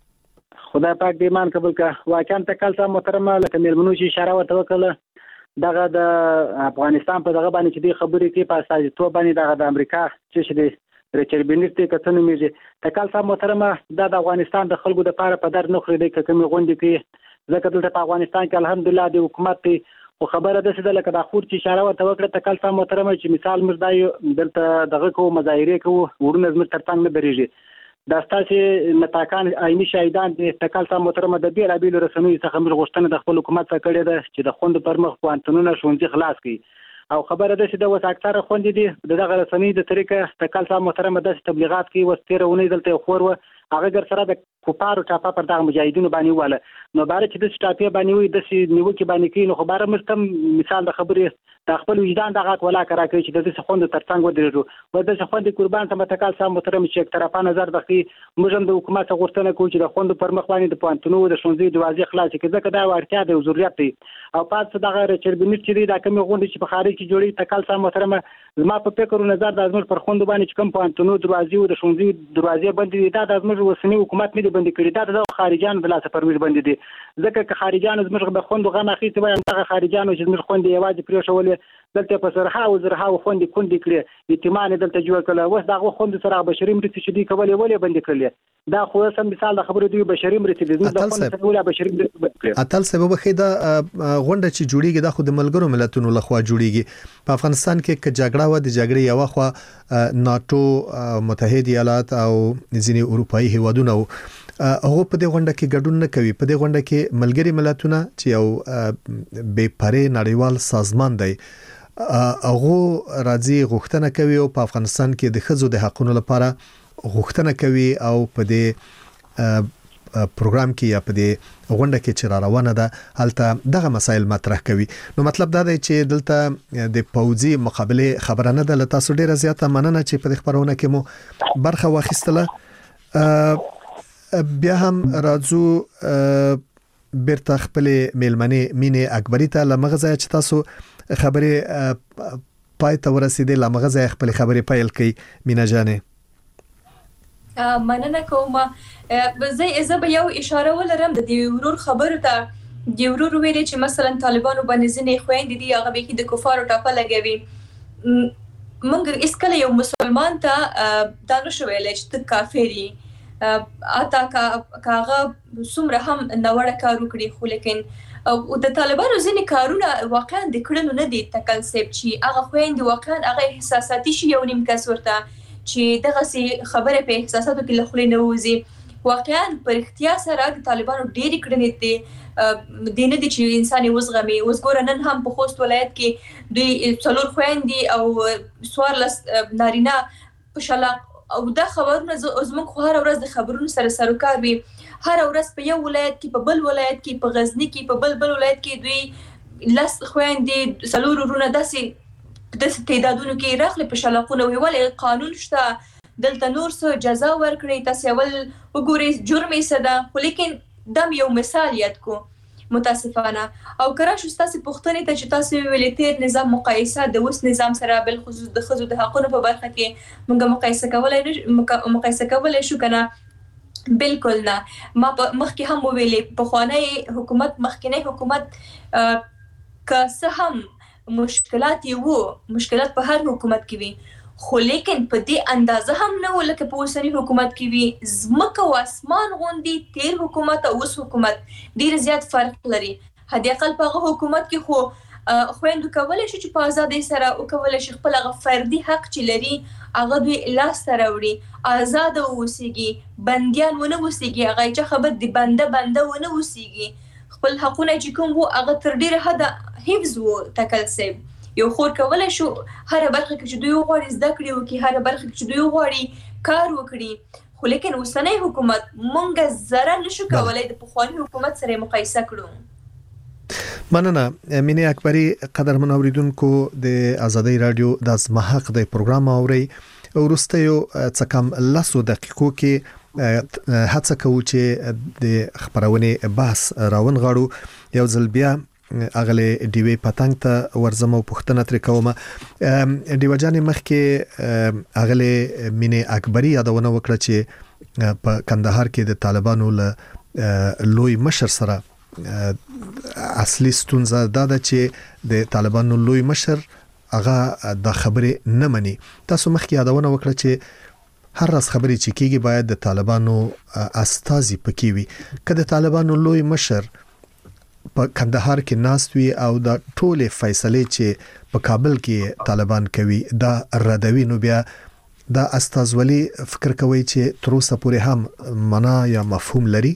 خدای پاک دې ایمان قبول کړه واقعا تکل تاسو محترمه لکه میلمنو چې اشاره ورته وکړه دغه د افغانستان په دغه باندې چې د خبرې کې په اساس تو باندې دغه د امریکا چې د ریچارډ بینټ ته کتنې میږي تکل تاسو محترمه د افغانستان د خلکو د لپاره په در نخري د کومې غونډې کې ځکه دلته په افغانستان کې الحمدلله د حکومت خو خبره ده چې لکه د خور چې اشاره ورته وکړه تکل تاسو محترمه چې مثال مردا دلته دغه کو مظاهره کو ورونه زموږ ترڅنګ نه درېږي دا ستاسو متاکان عیني شاهدان د تکل تاسو محترمه د بیل ابیل رسنوي څخه موږ غوښتنه د خپل حکومت څخه کړې ده چې د خوند پر مخ پوانتونونه شونځي خلاص کړي او خبره ده چې د وس اکثره خوندې دي دغه رسنوي د طریقه تکل تاسو محترمه د تبلیغات کې وستیرونه دلته خور و هغه ګر سره د کوپارو چاپا پر دغه مجاهدینو باندې واله نو بار چې د سټاپې باندې وي د نیوکې باندې کې نو خبره مستم مثال د خبرې د خپل وجدان دغه ولا کرا کوي چې د خوند ترڅنګ ودرېږو و د خوند قربان ته متکال سم محترم چې یک طرفه نظر دخي موږ د حکومت غوښتنه کوو چې د خوند پر مخ باندې د پوانتونو د شونځي دروازې خلاص کړي ځکه دا ورتیا د ضرورت دی او پات دغه چربینټ چې دا کوم غونډه چې په خارج کې جوړي تکال سم محترم زما په فکر او نظر د ازمر پر خوند باندې چې کوم پوانتونو دروازې او د شونځي دروازې بندي دا د ازمر وسنی حکومت نه بندي کړي دا د خارجيان بل څه پرمیر بندي دي ځکه چې خارجيان زموږ د خوند غن اخیسته وایي هغه خارجيان چې زموږ خوند یوازې پرې شولې دلته په سرها او زرها خوند کندي کړي اعتماد دلته جوړ کړل وس دا خوند سره بشري مرتي چې دی کولې ولې بندي کړل دا خو سم مثال د خبرو دی بشري مرتي دي د خوند سره ولا بشري مرتي
اتل سبب خیدا غونډه چې جوړیږي د خو د ملګرو ملتونو لخوا جوړیږي په افغانستان کې ک جګړه و د جګړې یو خوا ناتو متحده ایالات او ځینې اروپאי هیوادونه هغه په دې غونډه کې ګډون نه کوي په دې غونډه کې ملګری ملتونه چې یو بې پرې نړیوال سازمان دی هغه راځي غوښتنه کوي او په افغانستان کې د ښځو د حقوقو لپاره غوښتنه کوي او په دې پروګرام کې یا په دې غونډه کې چې را روانه ده هلته دغه مسایل مطرح کوي نو مطلب دا دی چې دلته د پوځي مقابله خبره نه ده لته تاسو ډیره زیاته مننه چې په خبرونه کې مو برخه واخیستله بیا هم راځو بیرته خپل میلمنې مینه اکبری ته لمغزه چې تاسو خبرې پای ته ورسېدې لمغزه خپل خبرې پایل کړي مینا جانې
مننه کوم زه به یو اشاره ولرم د ورور خبرو ته د ورور ویلي چې مثلا طالبانو باندې ځنې خويندې دي هغه به کې د کفارو ټاپه لګوي موږ اسکله یو مسلمان ته دا نشو ویلای چې ته کافری اتا کاغه څومره هم نوړه کار وکړي خو لیکن او د طالبانو ځینې کارونه واقعا د کړنو نه دي تکل سیب چې هغه خويندې واقعا هغه احساساتي شي یو نیم کس ورته چې دغه سي خبره په احساساتو کې لخلې نه وځي واقعا پر اختیار سره د طالبانو ډېری کړنې دي د نه دي چې انسان وزغمي وزګور نن هم په خوست ولایت کې دوی څلور خويندې او سوارلس نارینه په شلا او دا خبرونه زموږ خو هر ورځ د خبرونو سره سروکار وي هر ورځ په یو ولایت کې په بل ولایت کې په غزنی کې په بل ولایت کې دوی لس خويندې څلور ورونه داسې تعدادونو کې راغلي په شلاقونه وي ولې قانون شته دلته نور څه جزا ورکړي تاسو ول وګورئ جرم یې څه ده خو لیکن دم یو مثال یاد کو متاسفانه او کراش تاسو پوښتنې ته چې تاسو ویلې تیر نظام مقایسه د اوس نظام سره بل خصوص د خزو د حقونو په برخه کې موږ مقایسه کولای شو کنه بالکل نه ما مخکې هم ویلې په خوانی حکومت مخکنی حکومت که څه هم مشکلات په هر حکومت کې وي خو لیکن په دې اندازه هم نه ولکه په اوسنی حکومت کې وي زمکه او اسمان غوندي تیر حکومت او اوس حکومت ډیر زیات فرق لري هدي اقل په حکومت کې خو خويندو کولای شي چې په ازادۍ سره او کولای شي خپل فردي حق چې لري هغه دوی لاس سره وړي آزاد اوسيږي بنديان ونه اوسيږي هغه چې خبر دي بنده ونه اوسيږي خپل حقونه چې کوم وو هغه تر ډیره حد حفظ وو تکل سي یو خور کولای شو هر برخه کې چې دوی غواړي زده کړي وکي هر برخه کې چې دوی غواړي کار وکړي خو لیکن اوسنی حکومت مونږ زره نشو کولای د پخوانی حکومت سره مقایسه کړو
مننه مینه اکبری قدرمن اوریدونکو د ازادي رادیو د ازمحق د پروګرام اوري ورستیو څه کم لاسو دقیقو کې هڅه کوو چې د خبرونه بحث راون غاړو یو ځل بیا اغله دیوی پتنګ ته ورزمو پښتنه تر کومه دیو جان مخکې اغله مینه اکبری یادونه وکړه چې په کندهار کې د طالبانو له لوی مشر سره اصلي ستونزه دا چې د طالبانو لوی مشر هغه د خبره نه مني تاسو مخکې یادونه وکړه چې هر راز خبرې چې کیږي باید د طالبانو استازي پکې وي کله طالبانو لوی مشر په کندهار کې ناستوي او د ټوله فیصله چې په کابل کې طالبان کوي دا ردوی نو بیا دا استازولي فکر کوي چې تر اوسه پورې هم معنا یا مفهوم لري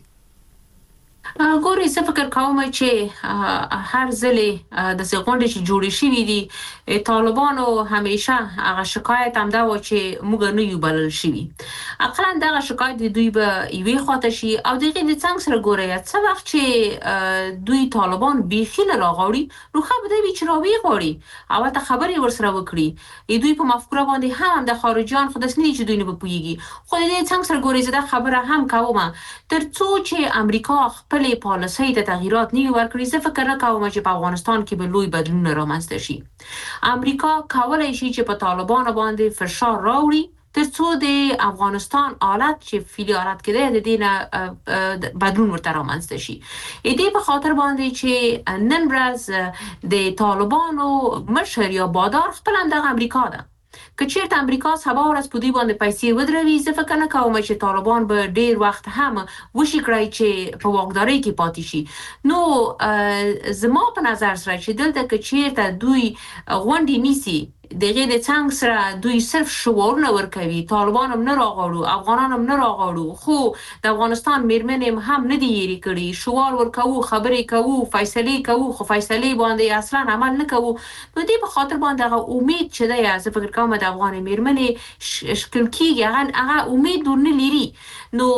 ګورې څه فکر کوم چې هر ځلې د سغونډې چې جوړې شوې دي طالبانو همیشه هغه شکایت هم دا و چې موږ نه یو بلل شوي اقلا دغه شکایت دوی به یوې خواته شي او دغه د څنګه سره ګوري څه وخت چې دوی طالبان بیخي نه راغوري نو خو به دوی چې راوي غوري او ته خبرې ورسره وکړي دوی په مفکوره باندې هم د خارجيان خودس نه چې دوی نه بپويږي خو دې څنګه سره ګوري زده خبره هم کومه ترڅو چې امریکا خپل پالیسي ته تغییرات نه ورکړي زه فکر نه کوم چې په افغانستان کې به لوی بدلون رامنځته شي امریکا کولای شي چې په طالبانو باندې فشار راوړي ترڅو د افغانستان حالت چې فعلی حالت کې د دینه بدلون ورته رامنځته شي دې په خاطر باندې چې نن ورځ د طالبانو مشر یا بادار خپل د امریکا ده کچېرته امریکا سبا ورځ په دې باندې پیسې ودروي زه فکر نه کوم چې طالبان به ډیر وخت هم وشي کړی چې په واکدارۍ کې پاتې شي نو زما په نظر سره چې دلته کچېرته دوی غونډې نیسي دغه د څنګه سره دوی صرف شعور نه ورکوي طالبان هم نه راغړو افغانان هم نه راغړو خو د افغانستان میرمنې هم نه دی یری کړی شعور ورکوو خبرې کوو فیصله کوو خو فیصله باندې اصلا عمل نه کوو نو دې په خاطر باندې امید چې دا زه فکر کوم د افغان میرمنې شکل کیږي هغه امید ورنه لري نو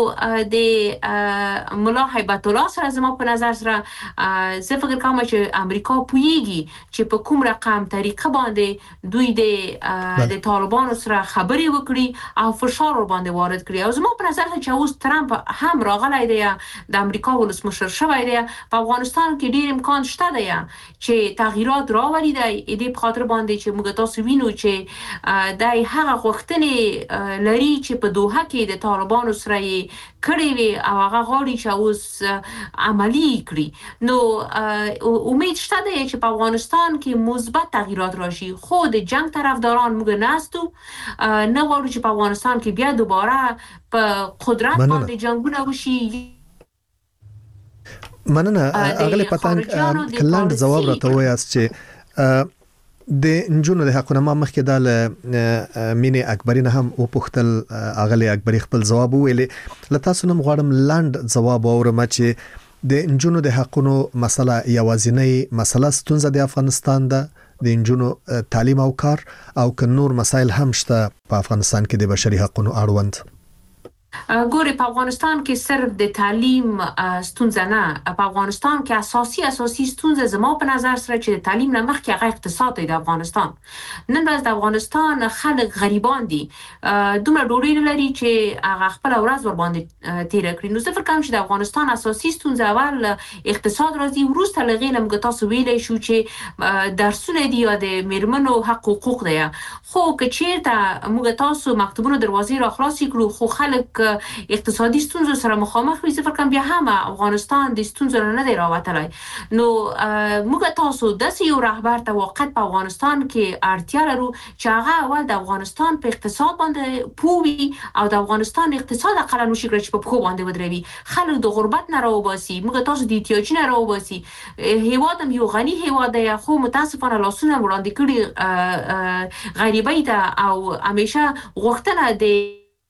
د مولا هیبت الله سره زما په نظر سره زه فکر کوم چې امریکا پویږي چې په کوم رقم طریقه باندې دوی د طالبانو سره خبرې وکړي او فشار ور باندې وارد کړي او زما په نظر چې اوس ترامپ هم راغلی دی د امریکا ولسمشر شوی دی په افغانستان کې ډیر امکان شته دی چې تغییرات راوړي دی دې په خاطر باندې چې موږ تاسو وینو چې دای هغه غوښتنې لري چې په دوحه کې د طالبانو سره کړي وي او هغه غواړي چې اوس عملی کړي نو امید شته دی چې په افغانستان کې مثبت تغییرات راشي خو د جنگ طرفداران موږ ناستو نه غواړو چې په افغانستان کې بیا دوباره په قدرت باندې جنگونه وشي
مننه اغلی پتنګ کلاند جواب راته وایاست چې د انجونو د حقونه ما مخکې د مینه اکبری نه هم او پختل اغلی اکبری خپل جواب ویلې لتاسو نم غواړم لاند جواب اورم چې د انجونو د حقونو مسله یوازینی مسله ستونزه د افغانستان ده د انجونو تعلیم او کار او ک نور مسایل هم شته په افغانستان کې د بشري حقونو اړوند
ګوري په افغانستان کې صرف د تعلیم ستونزه نه په افغانستان کې اساسي ستونزه زما په نظر سره چې د تعلیم نه مخکې هغه اقتصاد دی د افغانستان نن ورځ د افغانستان خلک غریبان دي دومره ډوډۍ نه لري چې هغه خپل ورځ ور باندې تیر کړي نو زه فکر کوم چې د افغانستان اساسي ستونزه اول اقتصاد راځي وروسته لغې لمګ تاسو ویلې شو چې درسونه دي یا د میرمنو حقوق دی خو که چیرته موږ تاسو مکتبونو دروازې را خلاصې کړو خو خلک اقتصادي ستونزو سره مخامخ وي فکر کوم بیا هم افغانستان د ستونزو نه دی راوتلی نو موږ تاسو د یو رهبر ته وقت په افغانستان کې اړتیا لرو چې هغه اول د افغانستان په اقتصاد باندې پوي او د افغانستان اقتصاد اقل نشي کړی چې په پخو باندې ودروي خلک د غربت نه راوباسي موږ تاسو د احتیاج نه راوباسي هیواد هم یو غني هیواد دی خو متاسفانه لاسونه وړاندې کړي غریبۍ ته او همیشه غوښتنه د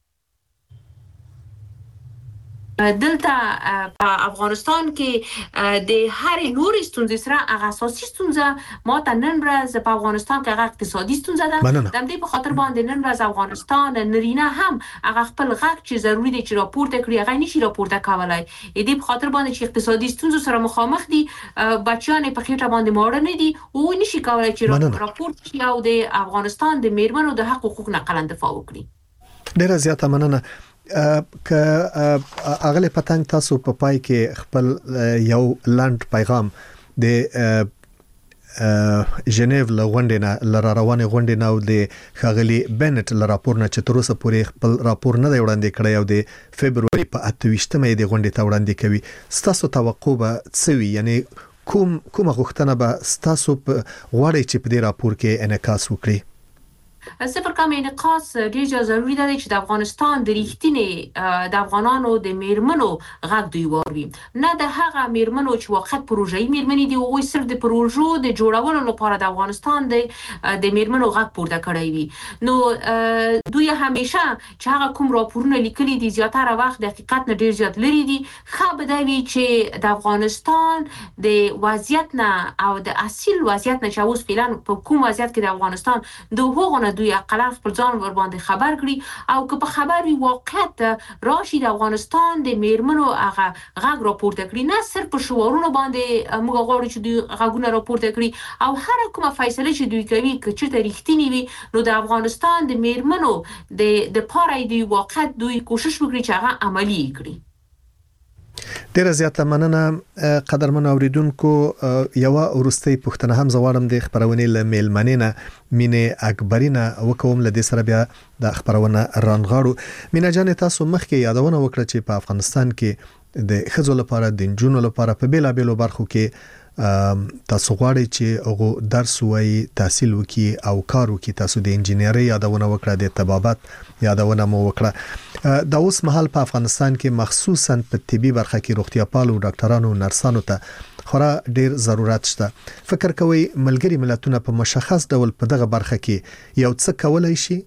دلته په افغانستان کې د هر نور ستونزې سره هغه اساسي ستونزه ما ته نن ورځ په افغانستان کې هغه اقتصادي ستونزه ده د دې په خاطر باندې نن ورځ افغانستان نرینه هم هغه خپل غږ چې ضروری دی چې راپورته کړي هغه نشي راپورته کولای دې په خاطر باندې چې اقتصادي ستونزو سره مخامخ دي بچیان په خېټه باندې ماړه نه دي او نشي کولای چې راپورت شي او د افغانستان د میرمنو د حقوقو نه قلم دفاع وکړي
ډیره زیاته مننه که اغلی پتنګ تاسو په پای کې خپل یو لاند پیغام د ژنیو لغونډې نه لره روانې غونډې نه او د خغلی بنت ل راپور نه چې تر اوسه پورې خپل راپور نه دی وړاندې کړی او د فبرवरी په 28مې د غونډې ته وړاندې کوي ستاسو توقع به څه وي یعنی کومه غوښتنه به ستاسو غواړئ چې په دې راپور کې انعکاس وکړي
صفر کم انعکاس ډیر ضروری دی چې د افغانستان د ریښتینې د افغانانو د میرمنو غږ دوی واوري نه د هغه میرمنو چې وخت پروژې میرمنې دي او صرف د پروژو د جوړولو لپاره د افغانستان د میرمنو غږ پورته کړی وي نو دوی همیشه چې هغه کوم راپورونه لیکلي دي زیاتره وخت د حقیقت نه ډیر زیات لري دي خو به دی چې د افغانستان د وضعیت نه او د اصل وضعیت نه چې اوس فعلا په کوم وضعیت کې د افغانستان د هغو دوی اقلا خپل ځان ور باندې خبر کړي او که په خبر وي واقعیت راشي د افغانستان د میرمنو هغه غږ راپورته کړي نه صرف په شعارونو باندې موږ غواړو چې دوی غږونه راپورته کړي او هر کومه فیصله چې دوی کوي که چېرته رښتینی وي نو د افغانستان د میرمنو د پاره دی واقعیت دوی کوشش وکړي چې هغه عملی کړي
ډیره زیاته مننه قدرمن اوریدونکو یو ورستۍ پښتنه هم زوارم د خبرونې ل میلمنینه مینه اکبرینا وکوم ل دې سره بیا د خبرونه رانغاړو مینه جان تاسو مخکې یادونه وکړه چې په افغانستان کې د خزو لپاره د جنونو لپاره په بیلا بیلو برخو کې تاسو غواړئ چې هغه درس وایي تحصیل وکي او کار وکي تاسو د انجینری یادونه وکړه د طبابت یادونه مو وکړه د اوس مهال په افغانستان کې مخصوصا په طبي برخه کې روغتیا پالو ډاکټرانو نرسانو ته خورا ډیر ضرورت شته فکر کوي ملګری ملتونه په مشخص ډول په دغه برخه کې یو څه کولای شي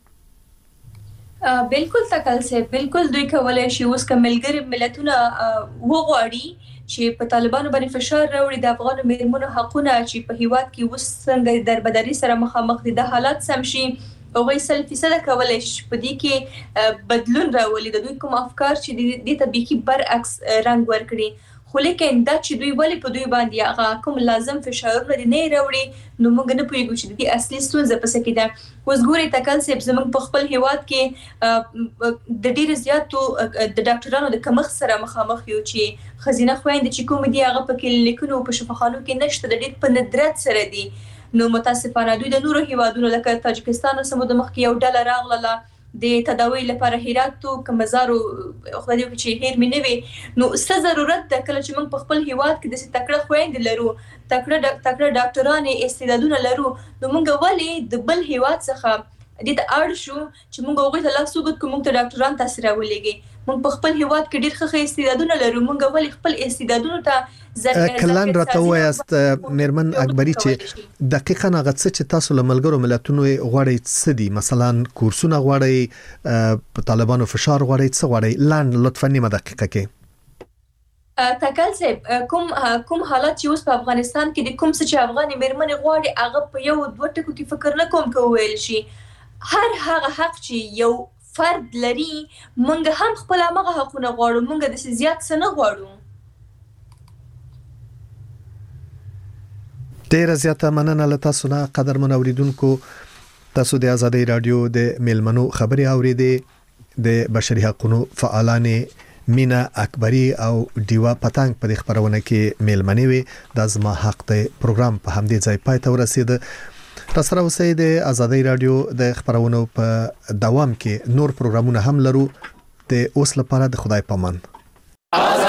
بالکل تکل سه بالکل دوی کولای شي اوس کملګری ملتونه وغواړي چې په طالبانو باندې فشار راوړي د افغان میرمنو حقونه چې په هیواد کې وس څنګه دربدري سره مخامخ دي د حالات سم شي او غي 100% کولای شي په دې کې بدلون راولي د دوی کوم افکار چې د طبيعي برعکس رنگ ورکړي خو لیکن دا چې دوی ولې په دوی باندې هغه کوم لازم فشارونه نه راوړي نو موږ نه پوهیږو چې د اصلي ستونزه پس کې ده اوس ګوري تکل سیب زموږ په خپل هیواد کې د ډیر زیاتو د ډاکټرانو د کمښت سره مخامخ یو چې خزینه خويندې چې کوم دي هغه په کلینیکونو په شفاخانو کې نشته د ډیر په ندرت سره دي نو متاسفانه دوی د نورو هیوادونو لکه تاجکستان او سمو د مخ کې یو ډله راغله د تداوی لپاره هرات او کمزارو خو دې چې هیر مینوي نو ست ضرورت د کله چې موږ په خپل هیواد کې د تکړه خويند لرو تکړه ډاکټرانو استعدادونه لرو نو موږ ولې د بل هیواد څخه د اړ شو چې موږ هغه ته لاس وګت کوم ته ډاکټران تاسو راولېږي موږ په خپل هیواد کې ډېر ښه استعدادونه لرو موږ ولې خپل استعدادونو ته
کلان راته وایست میرمن اکبری چې دقیقاً هغه څه چې تاسو له ملګرو ملتونو غواړئ څه دي مثلا کورسونه غواړئ په طالبانو فشار غواړئ څه غواړئ لاند لطفا نیمه دقیقه کې
تکل صاحب کوم حالات چې اوس په افغانستان کې د کوم څه چې افغاني میرمنې غواړي هغه په یو دوه ټکو کې فکر نه کوم کویل شي هر هغه حق چې یو فرد لري مونږ هم خپل هغه حقونه غواړو مونږ د زیات څه نه غواړو
ډیره زیاته مننه له تاسو نه قدرمن اوریدونکو تاسو د آزادۍ رادیو د میلمنو خبري اوریدې د بشري حقوقو فعالان مینا اکبری او دیوا پتنګ په خبرونه کې میلمنې وي د زما حق ته پروګرام په همدې ځای پای ته ورسید تاسو اوسئ د آزادۍ رادیو د خبرونو په دوام کې نور پروګرامونه هم لرو د اوس لپاره د خدای پامان